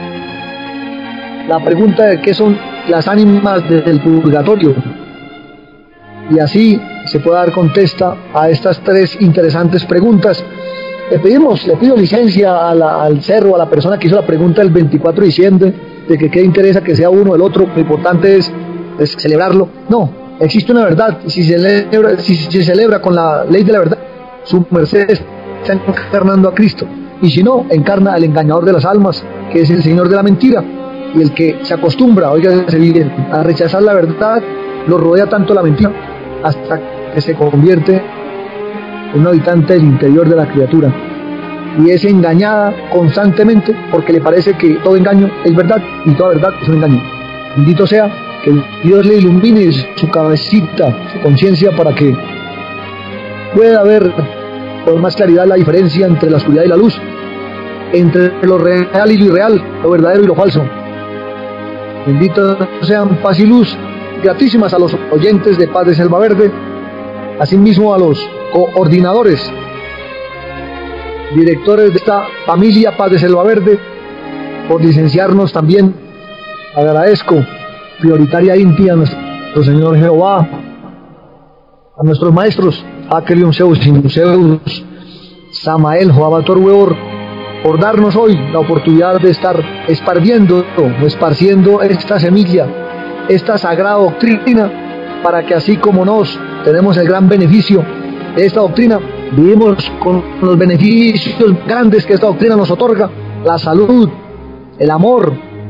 la pregunta de qué son las ánimas del purgatorio, y así se puede dar contesta a estas tres interesantes preguntas. Le pedimos, le pido licencia a la, al cerro, a la persona que hizo la pregunta el veinticuatro de diciembre, de que qué interesa que sea uno o el otro, lo importante es, es celebrarlo. No, existe una verdad, y si se celebra, si se celebra con la ley de la verdad, su merced está encarnando a Cristo, y si no, encarna al engañador de las almas, que es el señor de la mentira. Y el que se acostumbra, oiga, a rechazar la verdad, lo rodea tanto la mentira hasta que se convierte en un habitante del interior de la criatura y es engañada constantemente porque le parece que todo engaño es verdad y toda verdad es un engaño. Bendito sea que Dios le ilumine su cabecita, su conciencia, para que pueda ver con más claridad la diferencia entre la oscuridad y la luz, entre lo real y lo irreal, lo verdadero y lo falso. Bendito sean paz y luz gratísimas a los oyentes de Paz de Selva Verde, asimismo a los coordinadores, directores de esta familia Paz de Selva Verde, por licenciarnos también. Agradezco prioritaria intia a nuestro Señor Jehová, a nuestros maestros Akelion Zeus, Zeus, Samael, Joabator Weor, por darnos hoy la oportunidad de estar esparciendo o esparciendo esta semilla, esta sagrada doctrina, para que así como nos tenemos el gran beneficio de esta doctrina, vivimos con los beneficios grandes que esta doctrina nos otorga: la salud, el amor,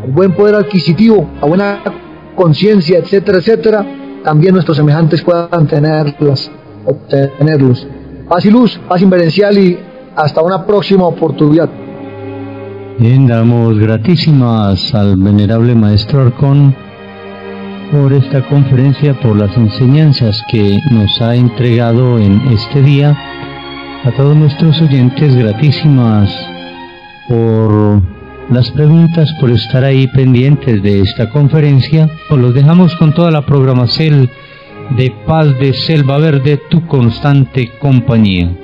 el buen poder adquisitivo, la buena conciencia, etcétera, etcétera, también nuestros semejantes puedan tenerlas, obtenerlos. Paz y luz, paz inverencial y hasta una próxima oportunidad. Bien, damos gratísimas al venerable Maestro Arcón por esta conferencia, por las enseñanzas que nos ha entregado en este día. A todos nuestros oyentes, gratísimas por las preguntas, por estar ahí pendientes de esta conferencia. Los dejamos con toda la programación de Paz de Selva Verde, tu constante compañía.